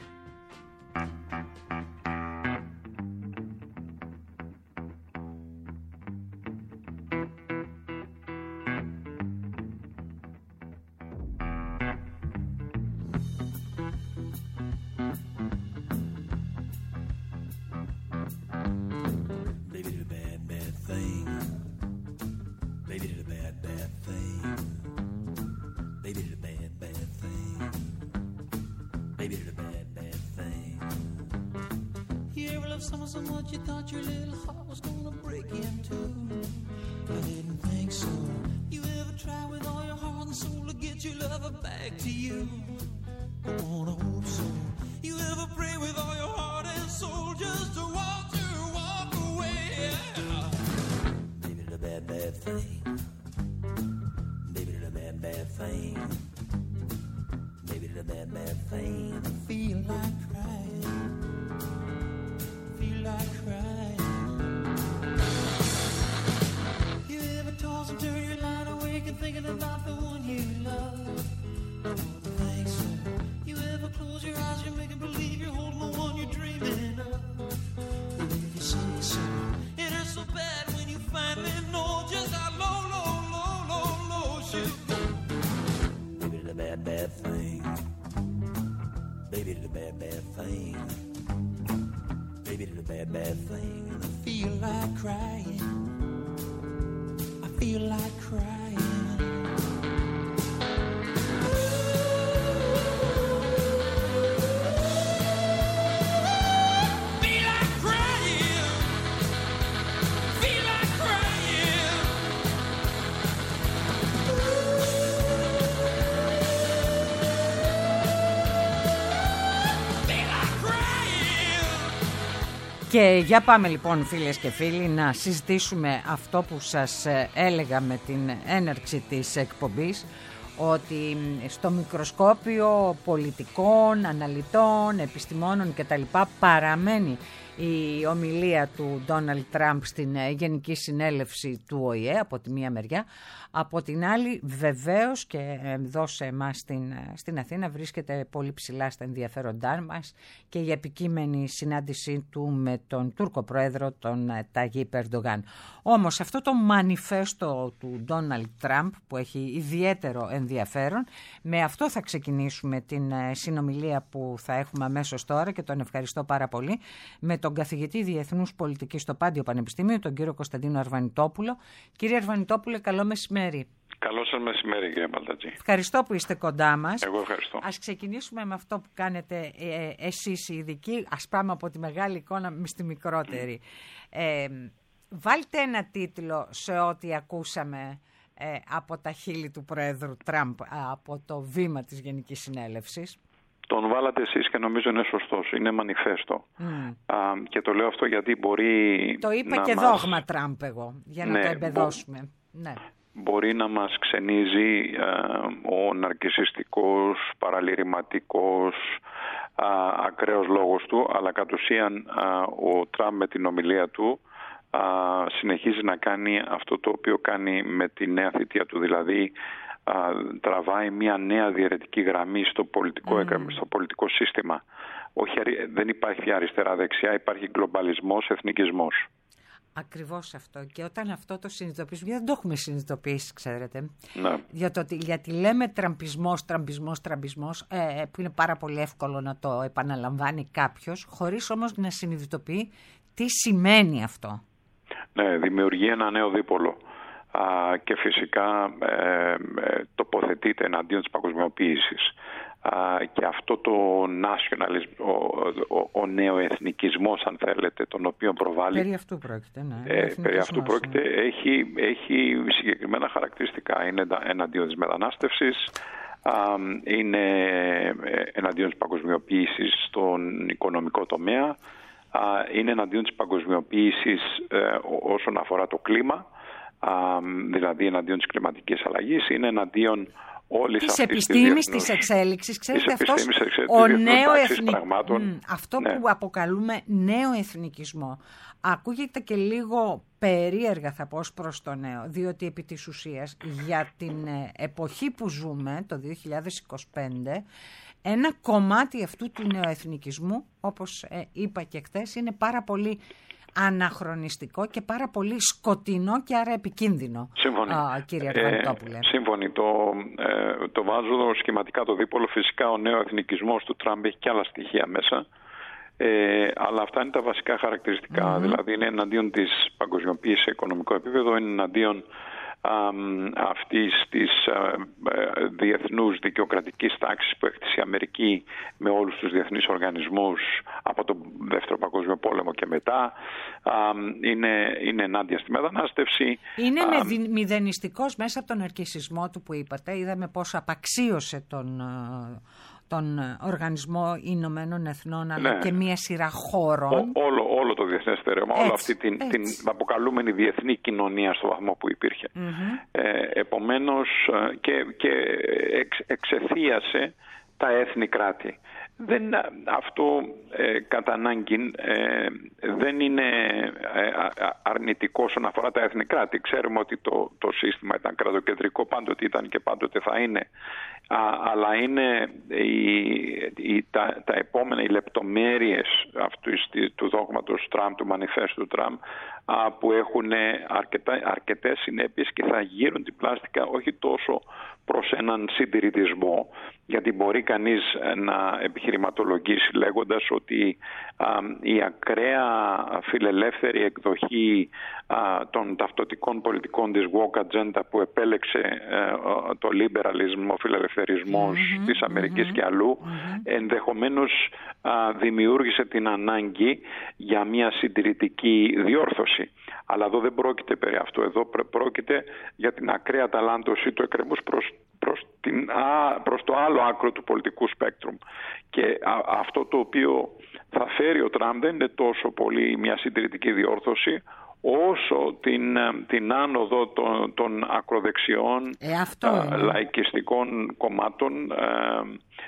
So much you thought your little heart was gonna break in two. You didn't think so. You ever try with all your heart and soul to get your lover back to you? I wanna hope so. You ever pray with all your heart and soul just to watch her walk away? Yeah. Baby, it's a bad, bad thing. Baby, it's a bad, bad thing. Baby, it's a bad, bad thing. I feel like crying. Feel like crying. You ever toss and turn your light awake and thinking about the one you love? I don't think so. You ever close your eyes and make believe you're holding the one you're dreaming of? Well, if you say so, it hurts so bad when you finally know just how low, low, low, low, low you go. Baby, it's a bad, bad thing. Baby, it's a bad, bad thing. Baby, it's a bad, bad thing. And I feel like crying. I feel like crying. Feel like crying. Feel like crying. Feel like crying. Και για πάμε λοιπόν, φίλες και φίλοι, να συζητήσουμε αυτό που σας έλεγα με την έναρξη της εκπομπής, ότι στο μικροσκόπιο πολιτικών, αναλυτών, επιστημόνων κτλ. Παραμένει η ομιλία του Ντόναλντ Τραμπ στην Γενική Συνέλευση του ΟΗΕ από τη μία μεριά. Από την άλλη, βεβαίως, και εδώ σε εμάς στην Αθήνα βρίσκεται πολύ ψηλά στα ενδιαφέροντά μας και η επικείμενη συνάντησή του με τον Τούρκο πρόεδρο, τον Ταγίπ Ερντογάν. Όμως αυτό το μανιφέστο του Ντόναλντ Τραμπ που έχει ιδιαίτερο ενδιαφέρον, με αυτό θα ξεκινήσουμε την συνομιλία που θα έχουμε αμέσως τώρα και τον ευχαριστώ πάρα πολύ, με τον καθηγητή Διεθνούς Πολιτικής στο Πάντιο Πανεπιστήμιο, τον κύριο Κωνσταντίνο Αρβανιτόπουλο. Κύριε Αρβανιτόπουλε, καλό μεσημέρι. Καλό σας μεσημέρι, κύριε Μπαλτατζή. Ευχαριστώ που είστε κοντά μας. Εγώ ευχαριστώ. Ας ξεκινήσουμε με αυτό που κάνετε εσείς οι ειδικοί. Ας πάμε από τη μεγάλη εικόνα στη μικρότερη. Βάλτε ένα τίτλο σε ό,τι ακούσαμε από τα χείλη του Πρόεδρου Τραμπ από το βήμα της Γενικής Συνέλευσης. Τον βάλατε εσείς και νομίζω είναι σωστός. Είναι μανιφέστο. Και το λέω αυτό γιατί μπορεί. Το είπα και δόγμα Τραμπ εγώ, για να το εμπεδώσουμε. Ναι. Μπορεί να μας ξενίζει ο ναρκισσιστικός, παραλυρηματικός, ακραίος λόγος του, αλλά κατ' ουσίαν ο Τραμπ με την ομιλία του συνεχίζει να κάνει αυτό το οποίο κάνει με τη νέα θητεία του, δηλαδή τραβάει μια νέα διαιρετική γραμμή στο πολιτικό σύστημα. Όχι, δεν υπάρχει αριστερά-δεξιά, υπάρχει γκλομπαλισμός, εθνικισμός. Ακριβώς αυτό. Και όταν αυτό το συνειδητοποιήσουμε, γιατί δεν το έχουμε συνειδητοποιήσει, ξέρετε. Ναι. Γιατί λέμε τραμπισμός, που είναι πάρα πολύ εύκολο να το επαναλαμβάνει κάποιος, χωρίς όμως να συνειδητοποιεί τι σημαίνει αυτό. Ναι, δημιουργεί ένα νέο δίπολο. Και φυσικά τοποθετείται εναντίον της παγκοσμιοποίησης. Και αυτό το nationalism, ο νεοεθνικισμός, αν θέλετε, τον οποίο προβάλλει. Περί αυτού πρόκειται, ναι. Περί αυτού πρόκειται, έχει συγκεκριμένα χαρακτηριστικά. Είναι εναντίον της μετανάστευσης, είναι εναντίον της παγκοσμιοποίησης στον οικονομικό τομέα, είναι εναντίον της παγκοσμιοποίησης όσον αφορά το κλίμα, δηλαδή εναντίον της κλιματικής αλλαγής, είναι εναντίον της επιστήμης, της εξέλιξης. Ξέρετε, αυτός ο αυτό που αποκαλούμε νέο εθνικισμό ακούγεται και λίγο περίεργα, θα πω, προς το νέο, διότι επί της ουσίας για την εποχή που ζούμε, το 2025, ένα κομμάτι αυτού του νεοεθνικισμού, όπως είπα και χθες, είναι πάρα πολύ αναχρονιστικό και πάρα πολύ σκοτεινό και άρα επικίνδυνο. Σύμφωνοι. Κύριε Αρβανιτόπουλε. Σύμφωνοι. Το βάζω σχηματικά το δίπολο. Φυσικά ο νέο-εθνικισμός του Τραμπ έχει και άλλα στοιχεία μέσα. Αλλά αυτά είναι τα βασικά χαρακτηριστικά. Δηλαδή είναι εναντίον της παγκοσμιοποίησης σε οικονομικό επίπεδο, είναι εναντίον αυτής της διεθνούς δικαιοκρατικής τάξης που έχτισε η Αμερική με όλους τους διεθνείς οργανισμούς από τον Δεύτερο Παγκόσμιο Πόλεμο και μετά. Είναι ενάντια στη μετανάστευση. Είναι μηδενιστικός μέσα από τον ναρκισσισμό του που είπατε. Είδαμε πόσο απαξίωσε τον Οργανισμό Ηνωμένων Εθνών, αλλά και μία σειρά χώρων. Όλο το διεθνές στερεώμα, όλη αυτή την αποκαλούμενη διεθνή κοινωνία στο βαθμό που υπήρχε. Επομένως και εξεθίασε τα έθνη κράτη. Αυτό κατά ανάγκη δεν είναι αρνητικό όσον αφορά τα έθνη κράτη. Ξέρουμε ότι το σύστημα ήταν κρατοκεντρικό, πάντοτε ήταν και πάντοτε θα είναι. Αλλά είναι τα επόμενα, οι λεπτομέρειες αυτού του δόγματος Τραμπ, του μανιφέστου Τραμπ, που έχουν αρκετές συνέπειες και θα γύρουν την πλάστικα όχι τόσο προς έναν συντηρητισμό, γιατί μπορεί κανείς να επιχειρηματολογήσει λέγοντας ότι η ακραία φιλελεύθερη εκδοχή των ταυτοτικών πολιτικών της woke agenda που επέλεξε το liberalism, ο φιλελευθερισμός της Αμερικής και αλλού, ενδεχομένως δημιούργησε την ανάγκη για μια συντηρητική διόρθωση. Αλλά εδώ δεν πρόκειται περί αυτού. Εδώ πρόκειται για την ακραία ταλάντωση του εκκρεμούς προς το άλλο άκρο του πολιτικού σπέκτρουμ. Και αυτό το οποίο θα φέρει ο Τραμπ δεν είναι τόσο πολύ μια συντηρητική διόρθωση, όσο την άνοδο των ακροδεξιών λαϊκιστικών κομμάτων,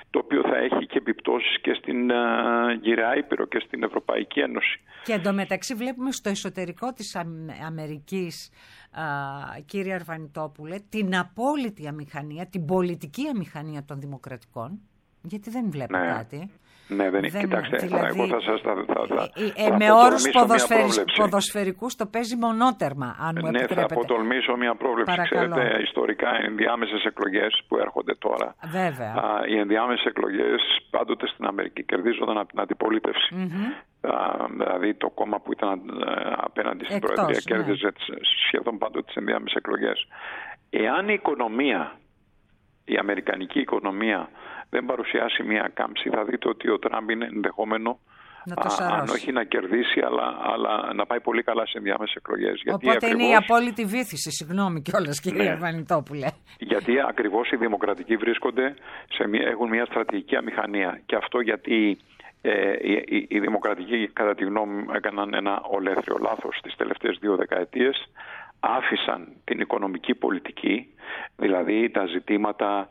το οποίο θα έχει και επιπτώσεις και στην γυραιά Ήπειρο και στην Ευρωπαϊκή Ένωση. Και εντωμεταξύ βλέπουμε στο εσωτερικό της Αμερικής, κύριε Αρβανιτόπουλε, την απόλυτη αμηχανία, την πολιτική αμηχανία των δημοκρατικών, γιατί δεν βλέπω κάτι. Ναι, κοιτάξτε, δηλαδή, εγώ θα σας με όρους ποδοσφαιρικούς το παίζει μονότερμα, αν μου επιτρέπετε. Ναι, θα αποτολμήσω μια πρόβλεψη. Παρακαλώ. Ξέρετε, ιστορικά, οι ενδιάμεσες εκλογές που έρχονται τώρα, βέβαια, οι ενδιάμεσες εκλογές πάντοτε στην Αμερική κερδίζονταν από την αντιπολίτευση. Δηλαδή το κόμμα που ήταν απέναντι στην Προεδρία κέρδιζε σχεδόν πάντοτε τις ενδιάμεσες εκλογές. Εάν η οικονομία, η αμερικανική οικονομία, δεν παρουσιάσει μια κάμψη, θα δείτε ότι ο Τραμπ είναι ενδεχόμενο, αν όχι να κερδίσει, αλλά να πάει πολύ καλά σε ενδιάμεσες εκλογές. Οπότε είναι η απόλυτη βύθιση, συγγνώμη κιόλας, κύριε Αρβανιτόπουλε. Γιατί ακριβώς οι δημοκρατικοί βρίσκονται, έχουν μια στρατηγική αμηχανία. Και αυτό γιατί οι δημοκρατικοί, κατά τη γνώμη μου, έκαναν ένα ολέθριο λάθος τις τελευταίες 2 δεκαετίες. Άφησαν την οικονομική πολιτική, δηλαδή τα ζητήματα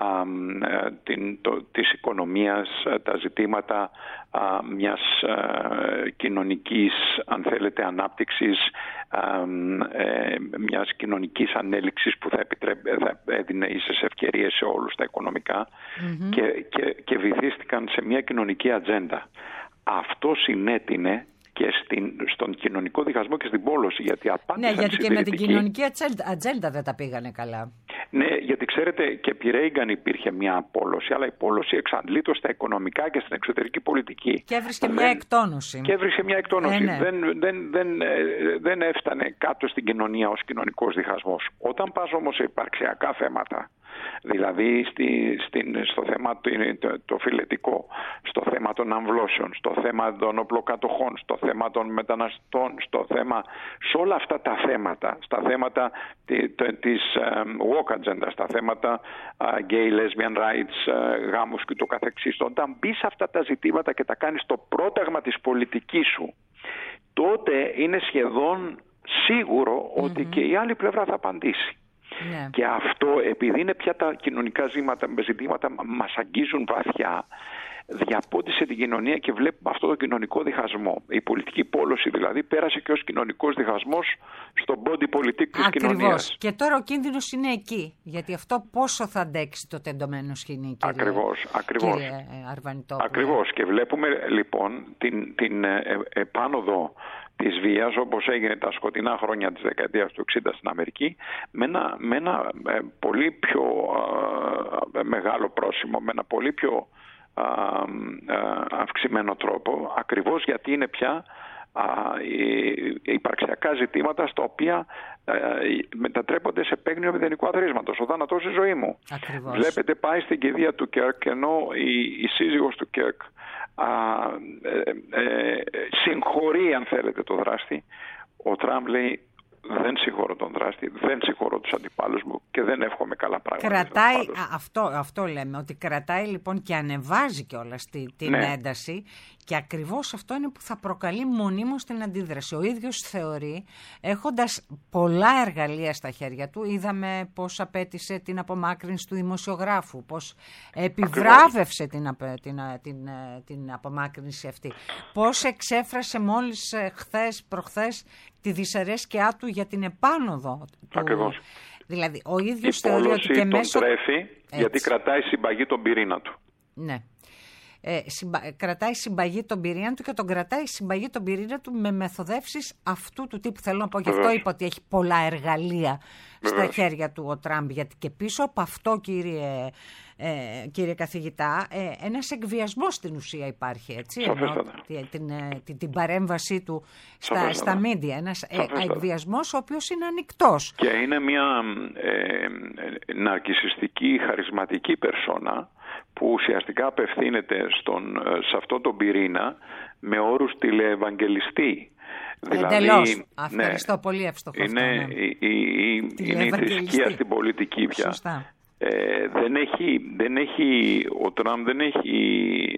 της οικονομίας, τα ζητήματα μιας κοινωνικής, αν θέλετε, ανάπτυξης, μιας κοινωνικής ανέλυξης που θα έδινε ίσες ευκαιρίες σε όλους τα οικονομικά, και βυθίστηκαν σε μια κοινωνική ατζέντα. Αυτό συνέτεινε και στον κοινωνικό διχασμό και στην πόλωση. Γιατί γιατί και με την κοινωνική ατζέντα δεν τα πήγανε καλά. Ναι, γιατί ξέρετε, και επί Ρέιγκαν υπήρχε μια απόλωση, αλλά η πόλωση εξαντλείται στα οικονομικά και στην εξωτερική πολιτική. Και έβρισκε μια εκτόνωση. Δεν έφτανε κάτω στην κοινωνία ως κοινωνικός διχασμός. Όταν πας όμως σε υπαρξιακά θέματα, δηλαδή στο θέμα το φιλετικό, στο θέμα των αμβλώσεων, στο θέμα των οπλοκατοχών, στο θέμα των μεταναστών, σε όλα αυτά τα θέματα, στα θέματα της woke agenda, στα θέματα gay, lesbian rights, γάμους και το καθεξής, όταν μπεις σε αυτά τα ζητήματα και τα κάνεις το πρόταγμα της πολιτικής σου, τότε είναι σχεδόν σίγουρο ότι και η άλλη πλευρά θα απαντήσει. Ναι. Και αυτό, επειδή είναι πια τα κοινωνικά ζητήματα μας αγγίζουν βαθιά, διαπόντισε την κοινωνία και βλέπουμε αυτό το κοινωνικό διχασμό. Η πολιτική πόλωση δηλαδή πέρασε και ως κοινωνικός διχασμός στον body politic της κοινωνίας. Και τώρα ο κίνδυνος είναι εκεί. Γιατί αυτό πόσο θα αντέξει το τεντωμένο σκηνή, κύριε Αρβανιτόπουλε. Ακριβώς. Και βλέπουμε λοιπόν την επάνωδο της βίας, όπως έγινε τα σκοτεινά χρόνια της δεκαετίας του 60 στην Αμερική, με ένα πολύ πιο μεγάλο πρόσημο, με ένα πολύ πιο αυξημένο τρόπο, ακριβώς γιατί είναι πια υπαρξιακά ζητήματα στα οποία μετατρέπονται σε παίγνιο μηδενικού αθροίσματος. Ο θάνατος η ζωή μου. Ακριβώς. Βλέπετε, πάει στην κηδεία του Κέρκ, ενώ η σύζυγος του Κέρκ συγχωρεί, αν θέλετε, το δράστη. Ο Τραμπ λέει: δεν συγχωρώ τον δράστη, δεν συγχωρώ τους αντιπάλους μου και δεν εύχομαι καλά πράγματα. Κρατάει, αυτό λέμε, ότι κρατάει λοιπόν και ανεβάζει κιόλας την ένταση, και ακριβώς αυτό είναι που θα προκαλεί μονίμως την αντίδραση. Ο ίδιος θεωρεί, έχοντας πολλά εργαλεία στα χέρια του, είδαμε πώς απέτησε την απομάκρυνση του δημοσιογράφου, πώς επιβράβευσε την απομάκρυνση αυτή, πώς εξέφρασε μόλις προχθές τη δυσαρέσκειά του για την επάνωδο του. Ακριβώς. Δηλαδή, ο ίδιος θεωρεί ότι και μέσω... τρέφει, γιατί κρατάει συμπαγή τον πυρήνα του. Ναι. Κρατάει συμπαγή τον πυρήνα του, και τον κρατάει συμπαγή τον πυρήνα του με μεθοδεύσεις αυτού του τύπου. Θέλω να πω, γι' αυτό είπα ότι έχει πολλά εργαλεία στα χέρια του ο Τραμπ, γιατί και πίσω από αυτό, κύριε καθηγητά, ένας εκβιασμός στην ουσία υπάρχει, έτσι, την παρέμβασή του στα μίντια, ένας εκβιασμός ο οποίος είναι ανοιχτός. Και είναι μια ναρκισσιστική, χαρισματική περσόνα, που ουσιαστικά απευθύνεται σε αυτό τον πυρήνα με όρους τηλεευαγγελιστή. Εντελώς. Ευχαριστώ, πολύ εύστοχο. Είναι η θρησκεία στην πολιτική πια. Σωστά. Ο Τραμπ δεν έχει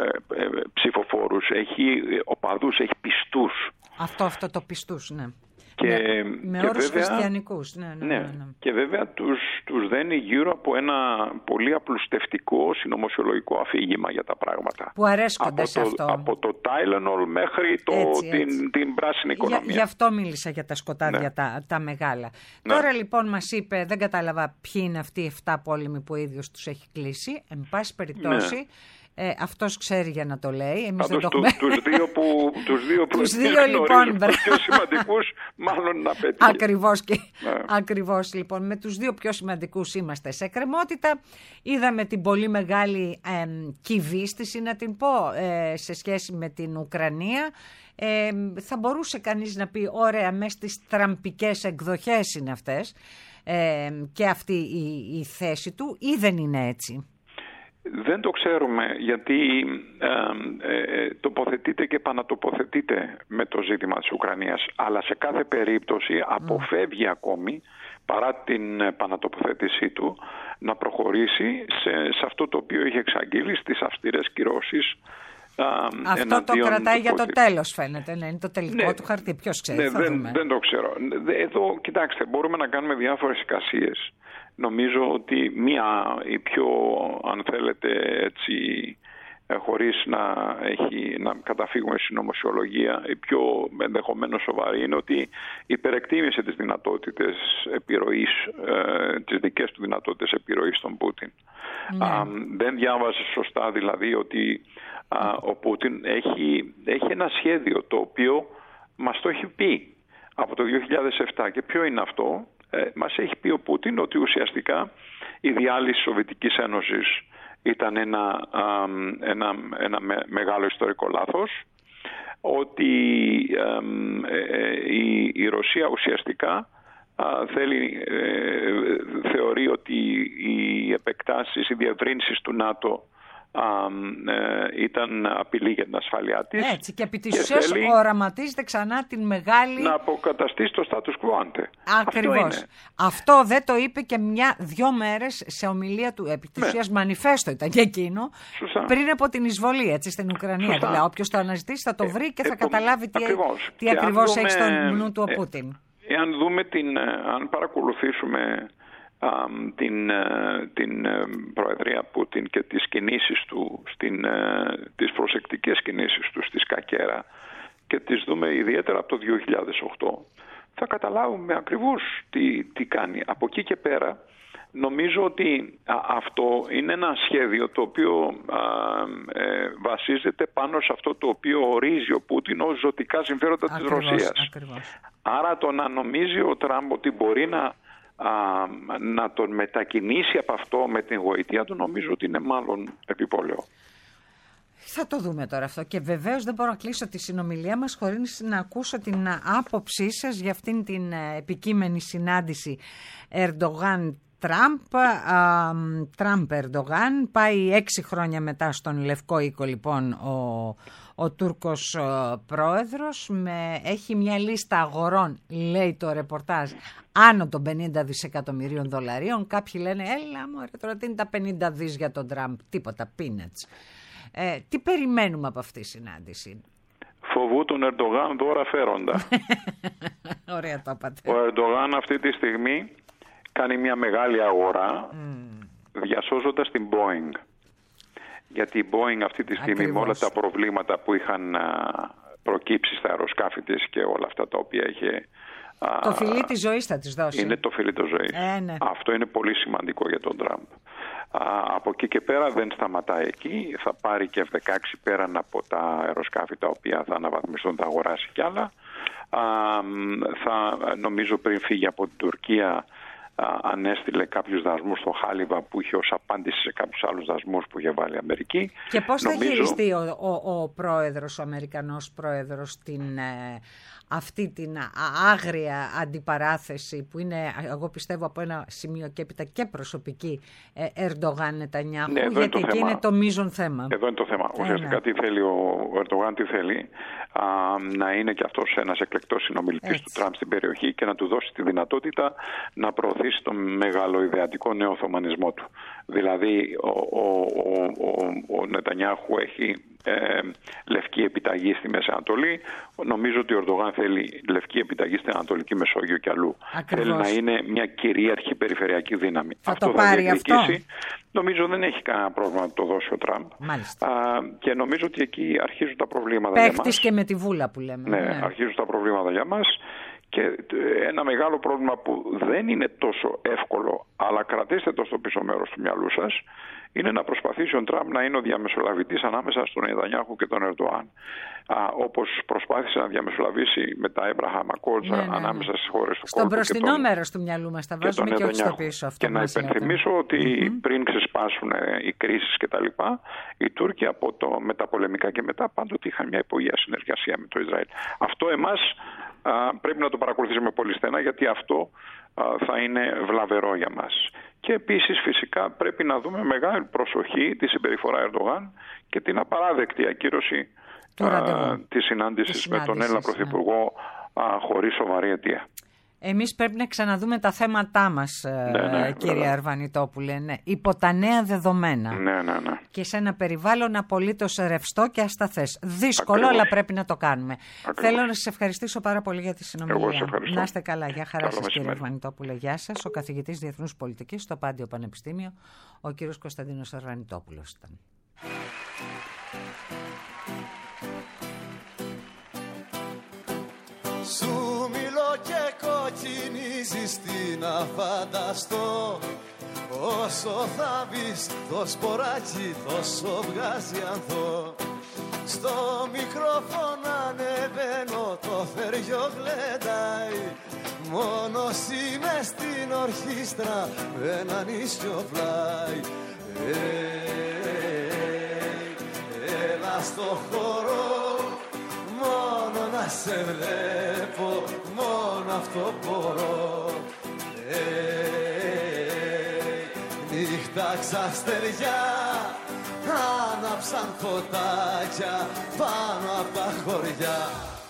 ψηφοφόρους, έχει οπαδούς, έχει πιστούς. Αυτό το πιστούς, ναι. Με όρους χριστιανικούς. Ναι. Και βέβαια τους δένει γύρω από ένα πολύ απλουστευτικό συνωμοσιολογικό αφήγημα για τα πράγματα. Που αρέσκονται σε αυτό. Από το Tylenol μέχρι την πράσινη οικονομία. Γι' αυτό μίλησα για τα σκοτάδια τα μεγάλα. Ναι. Τώρα λοιπόν μας είπε, δεν κατάλαβα ποιοι είναι αυτοί οι 7 πόλεμοι που ο ίδιος τους έχει κλείσει. Εν πάση περιπτώσει... Ναι. Αυτός ξέρει για να το λέει. Εμείς δεν το έχουμε. Τους δύο λοιπόν, τους πιο σημαντικούς μάλλον να πετύχει. Ακριβώς λοιπόν. Με τους δύο πιο σημαντικούς είμαστε σε εκκρεμότητα. Είδαμε την πολύ μεγάλη κυβίστηση, να την πω, σε σχέση με την Ουκρανία. Θα μπορούσε κανείς να πει, ωραία, μέσα στις τραμπικές εκδοχές είναι αυτές και αυτή η θέση του, ή δεν είναι έτσι? Δεν το ξέρουμε, γιατί τοποθετείται και επανατοποθετείται με το ζήτημα της Ουκρανίας, αλλά σε κάθε περίπτωση αποφεύγει ακόμη, παρά την επανατοποθέτησή του, να προχωρήσει σε αυτό το οποίο είχε εξαγγείλει, στις αυστηρές κυρώσεις. Αυτό το κρατάει για το τέλος, φαίνεται. Ναι, είναι το τελικό του χαρτί. Ποιος ξέρει? Δεν το ξέρω. Εδώ, κοιτάξτε, μπορούμε να κάνουμε διάφορες εικασίες. Νομίζω ότι η πιο, αν θέλετε, έτσι, χωρίς να καταφύγουμε στην νομοσιολογία, η πιο ενδεχομένως σοβαρή είναι ότι υπερεκτίμησε τις δυνατότητες επιρροής, τις δικές του δυνατότητες επιρροής στον Πούτιν. Δεν διάβασε σωστά δηλαδή ότι ο Πούτιν έχει ένα σχέδιο το οποίο μας το έχει πει από το 2007. Και ποιο είναι αυτό? Μας έχει πει ο Πούτιν ότι ουσιαστικά η διάλυση της Σοβιετικής Ένωσης ήταν ένα μεγάλο ιστορικό λάθος, ότι η Ρωσία ουσιαστικά θεωρεί ότι οι επεκτάσεις, οι διευρύνσεις του ΝΑΤΟ ήταν απειλή για την ασφάλειά της. Έτσι, και επί της ουσίας οραματίζεται ξανά την μεγάλη... να αποκαταστήσει το status quo ante. Ακριβώς. Αυτό δεν το είπε και 1-2 μέρες σε ομιλία του, επί της ουσίας μανιφέστο ήταν και εκείνο. Σωστά. Πριν από την εισβολή, έτσι, στην Ουκρανία. Δηλαδή, όποιος το αναζητήσει θα το βρει και θα καταλάβει τι ακριβώς έχει στο νου του ο Πούτιν. Εάν δούμε αν παρακολουθήσουμε την προεδρία Πούτιν και τις κινήσεις του, τις προσεκτικές κινήσεις του στη Σκακέρα, και τις δούμε ιδιαίτερα από το 2008, θα καταλάβουμε ακριβώς τι κάνει. Από εκεί και πέρα νομίζω ότι αυτό είναι ένα σχέδιο το οποίο βασίζεται πάνω σε αυτό το οποίο ορίζει ο Πούτιν ως ζωτικά συμφέροντα της Ρωσίας. Ακριβώς. Άρα το να νομίζει ο Τραμπ ότι μπορεί να τον μετακινήσει από αυτό με την γοητεία του, νομίζω ότι είναι μάλλον επιπόλαιο. Θα το δούμε τώρα αυτό. Και βεβαίως δεν μπορώ να κλείσω τη συνομιλία μας χωρίς να ακούσω την άποψή σας για αυτήν την επικείμενη συνάντηση Τραμπ-Ερντογάν. Πάει 6 χρόνια μετά στον Λευκό Οίκο, λοιπόν, ο Τούρκος πρόεδρος. Έχει μια λίστα αγορών, λέει το ρεπορτάζ, άνω των $50 δισεκατομμυρίων. Κάποιοι λένε, έλα μωρέ, τώρα τι είναι τα 50 δις για τον Τραμπ? Τίποτα, peanuts. Τι περιμένουμε από αυτή τη συνάντηση? Φοβού τον Ερντογάν δώρα φέροντα. Ωραία το είπατε. Ο Ερντογάν αυτή τη στιγμή κάνει μια μεγάλη αγορά διασώζοντας την Boeing. Γιατί η Boeing αυτή τη στιγμή, με όλα τα προβλήματα που είχαν προκύψει στα αεροσκάφη της και όλα αυτά τα οποία είχε... Το φιλί της ζωής θα της δώσει. Είναι το φιλί της ζωής. Ναι. Αυτό είναι πολύ σημαντικό για τον Τραμπ. Από εκεί και πέρα δεν σταματάει εκεί. Θα πάρει και F-16 πέραν από τα αεροσκάφη τα οποία θα αναβαθμιστούν, θα αγοράσει κι άλλα. Νομίζω πριν φύγει από την Τουρκία ανέστειλε κάποιους δασμούς στο χάλιβα που είχε ως απάντηση σε κάποιους άλλους δασμούς που είχε βάλει η Αμερική. Και πώς θα χειριστεί ο πρόεδρος, ο Αμερικανός πρόεδρος, αυτή την άγρια αντιπαράθεση που είναι, εγώ πιστεύω, από ένα σημείο και έπειτα και προσωπική, Ερντογάν Νετανιάχου, γιατί εκεί είναι το μείζον θέμα. Εδώ είναι το θέμα. Ουσιαστικά τι θέλει ο Ερντογάν, τι θέλει? Να είναι και αυτός ένας εκλεκτός συνομιλητής του Τραμπ στην περιοχή και να του δώσει τη δυνατότητα να προωθήσει προωθήσει τον μεγαλοειδεατικό νεοοθωμανισμό του. Δηλαδή ο Νετανιάχου έχει λευκή επιταγή στη Μέση Ανατολή. Νομίζω ότι ο Ερντογάν θέλει λευκή επιταγή στην Ανατολική Μεσόγειο και αλλού. Ακριβώς. Θέλει να είναι μια κυρίαρχη περιφερειακή δύναμη. Αυτό θα διεκδικήσει. Νομίζω δεν έχει κανένα πρόβλημα να το δώσει ο Τραμπ. Και νομίζω ότι εκεί αρχίζουν τα προβλήματα για μας. Παίχτης και με τη βούλα που λέμε. Ναι, αρχίζουν τα προβλήματα για μας. Και ένα μεγάλο πρόβλημα που δεν είναι τόσο εύκολο, αλλά κρατήστε το στο πίσω μέρος του μυαλού σας, είναι να προσπαθήσει ο Τραμπ να είναι ο διαμεσολαβητής ανάμεσα στον Νετανιάχου και τον Ερντογάν. Όπως προσπάθησε να διαμεσολαβήσει με τα Abraham Accords ανάμεσα στις χώρες του στον κόλπου. Στο μπροστινό μέρος του μυαλού μας τα βάζουμε και όχι στο πίσω. Αυτό και να υπενθυμίσω ότι πριν ξεσπάσουν οι κρίσεις κτλ., οι Τούρκοι από το μεταπολεμικά και μετά πάντοτε είχαν μια υπογεία συνεργασία με το Ισραήλ. Αυτό εμάς πρέπει να το παρακολουθήσουμε πολύ στενά, γιατί αυτό θα είναι βλαβερό για μας. Και επίσης φυσικά πρέπει να δούμε μεγάλη προσοχή τη συμπεριφορά Ερντογάν και την απαράδεκτη ακύρωση της συνάντησης με τον Έλληνα Πρωθυπουργό χωρίς σοβαρή αιτία. Εμείς πρέπει να ξαναδούμε τα θέματά μας, κύριε Αρβανιτόπουλε, υπό τα νέα δεδομένα. Ναι. Και σε ένα περιβάλλον απολύτως ρευστό και ασταθές. Δύσκολο, αλλά πρέπει να το κάνουμε. Θέλω να σας ευχαριστήσω πάρα πολύ για τη συνομιλία. Να είστε καλά. Γεια χαρά σας, κύριε Αρβανιτόπουλε. Γεια σας. Ο καθηγητής Διεθνούς Πολιτικής στο Πάντιο Πανεπιστήμιο, ο κύριος Κωνσταντίνος Αρβανιτόπουλος ήταν. Σου μιλώ και κοκκινίζεις, τι να φανταστώ. Όσο θα μπεις το σποράκι τόσο βγάζει ανθό. Στο μικρόφωνο ανεβαίνω, το θεριό γλεντάει. Μόνος είμαι στην ορχήστρα με ένα νησιο πλάι. Έλα στο χώρο, μόνο να σε βλέπω, μόνο αυτό μπορώ. Νύχτα ξαστεριά, άναψαν φωτάκια πάνω απ' τα χωριά.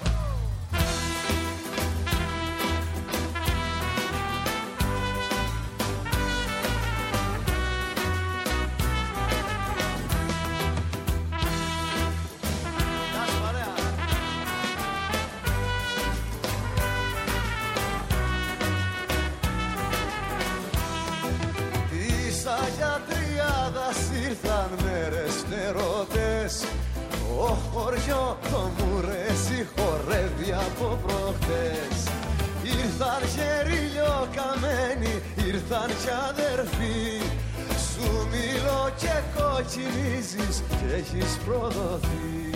Ήρθαν μέρες νερότες, ο χωριό το μουρέσι χορεύει από προχτές. Ήρθαν χερίλιο καμένοι, ήρθαν κι αδερφοί. Σου μιλώ και κοκκινίζεις και έχεις προδοθεί.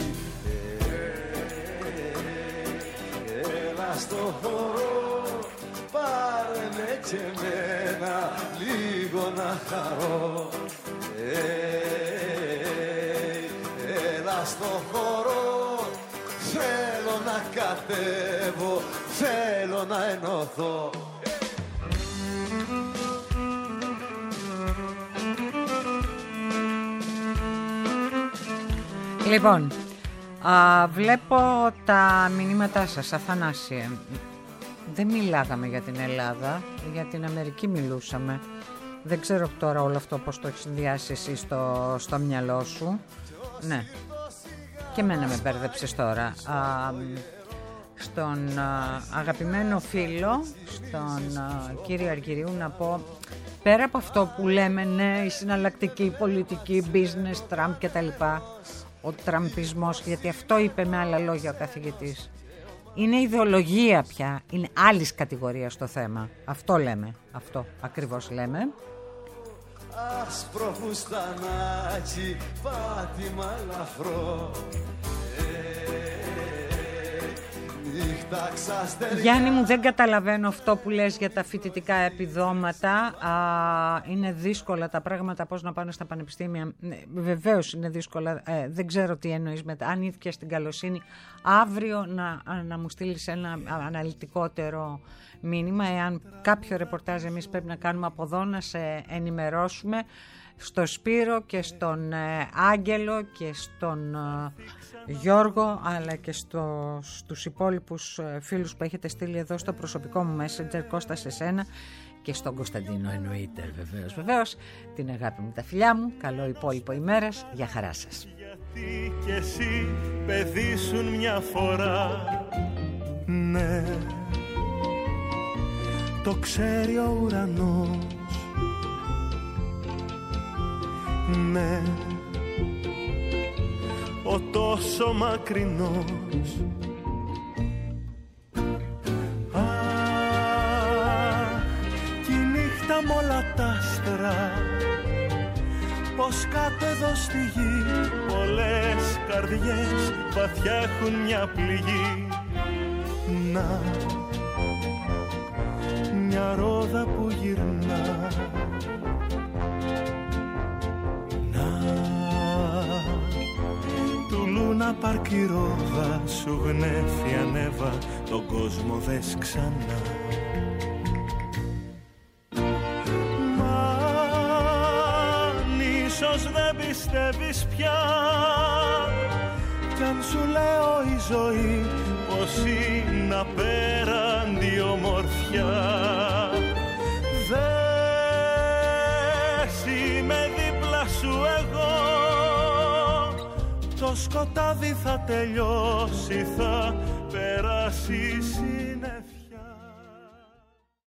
Έλα στο χώρο, πάρε με και εμένα λίγο να χαρώ. Έλα στο χώρο, θέλω να κατέβω, θέλω να ενωθώ. Λοιπόν, βλέπω τα μηνύματά σας, Αθανάσιε. Δεν μιλάγαμε για την Ελλάδα, για την Αμερική μιλούσαμε. Δεν ξέρω τώρα όλο αυτό πώς το έχεις συνδυάσει εσύ στο μυαλό σου. Ναι. Και εμένα με μπέρδεψες τώρα. Στον αγαπημένο φίλο, στον κύριο Αργυρίου, να πω, πέρα από αυτό που λέμε, ναι, η συναλλακτική πολιτική, business, Τραμπ κτλ., ο τραμπισμός, γιατί αυτό είπε με άλλα λόγια ο καθηγητής, είναι ιδεολογία πια, είναι άλλης κατηγορίας το θέμα. Αυτό λέμε, αυτό ακριβώς λέμε. Άσπρο φουστανάκι, πάτημα ελαφρό. Γιάννη μου, δεν καταλαβαίνω αυτό που λες για τα φοιτητικά επιδόματα. Είναι δύσκολα τα πράγματα, πώς να πάνε στα πανεπιστήμια. Βεβαίως είναι δύσκολα. Δεν ξέρω τι εννοείς μετά. Αν ήρθε στην καλοσύνη αύριο να μου στείλεις ένα αναλυτικότερο μήνυμα. Εάν κάποιο ρεπορτάζ εμείς πρέπει να κάνουμε από εδώ, να σε ενημερώσουμε. Στο Σπύρο και στον Άγγελο και στον Γιώργο, αλλά και στους υπόλοιπους φίλους που έχετε στείλει εδώ στο προσωπικό μου Messenger, Κώστα σε σένα και στον Κωνσταντίνο εννοείται βεβαίως. Την αγάπη μου, τα φιλιά μου, καλό υπόλοιπο ημέρας, για χαρά σας. Γιατί κι εσύ παιδίσουν μια φορά, ναι, το ξέρει ο ουρανός, ναι, ο τόσο μακρινός. Κι η νύχτα μ' όλα τ' άστρα, πως κάτω εδώ στη γη πολλές καρδιές βαθιά έχουν μια πληγή. Να, μια ρόδα που γυρνά, να, του Λούνα Παρκ η ρόδα σου γνέφει ανέβα, τον κόσμο δες ξανά. Ίσως δεν πιστεύεις πια, κι αν σου λέω η ζωή πως είναι απέραντη ομορφιά. Δες είμαι δίπλα σου εγώ, το σκοτάδι θα τελειώσει, θα περάσει η συννεφιά.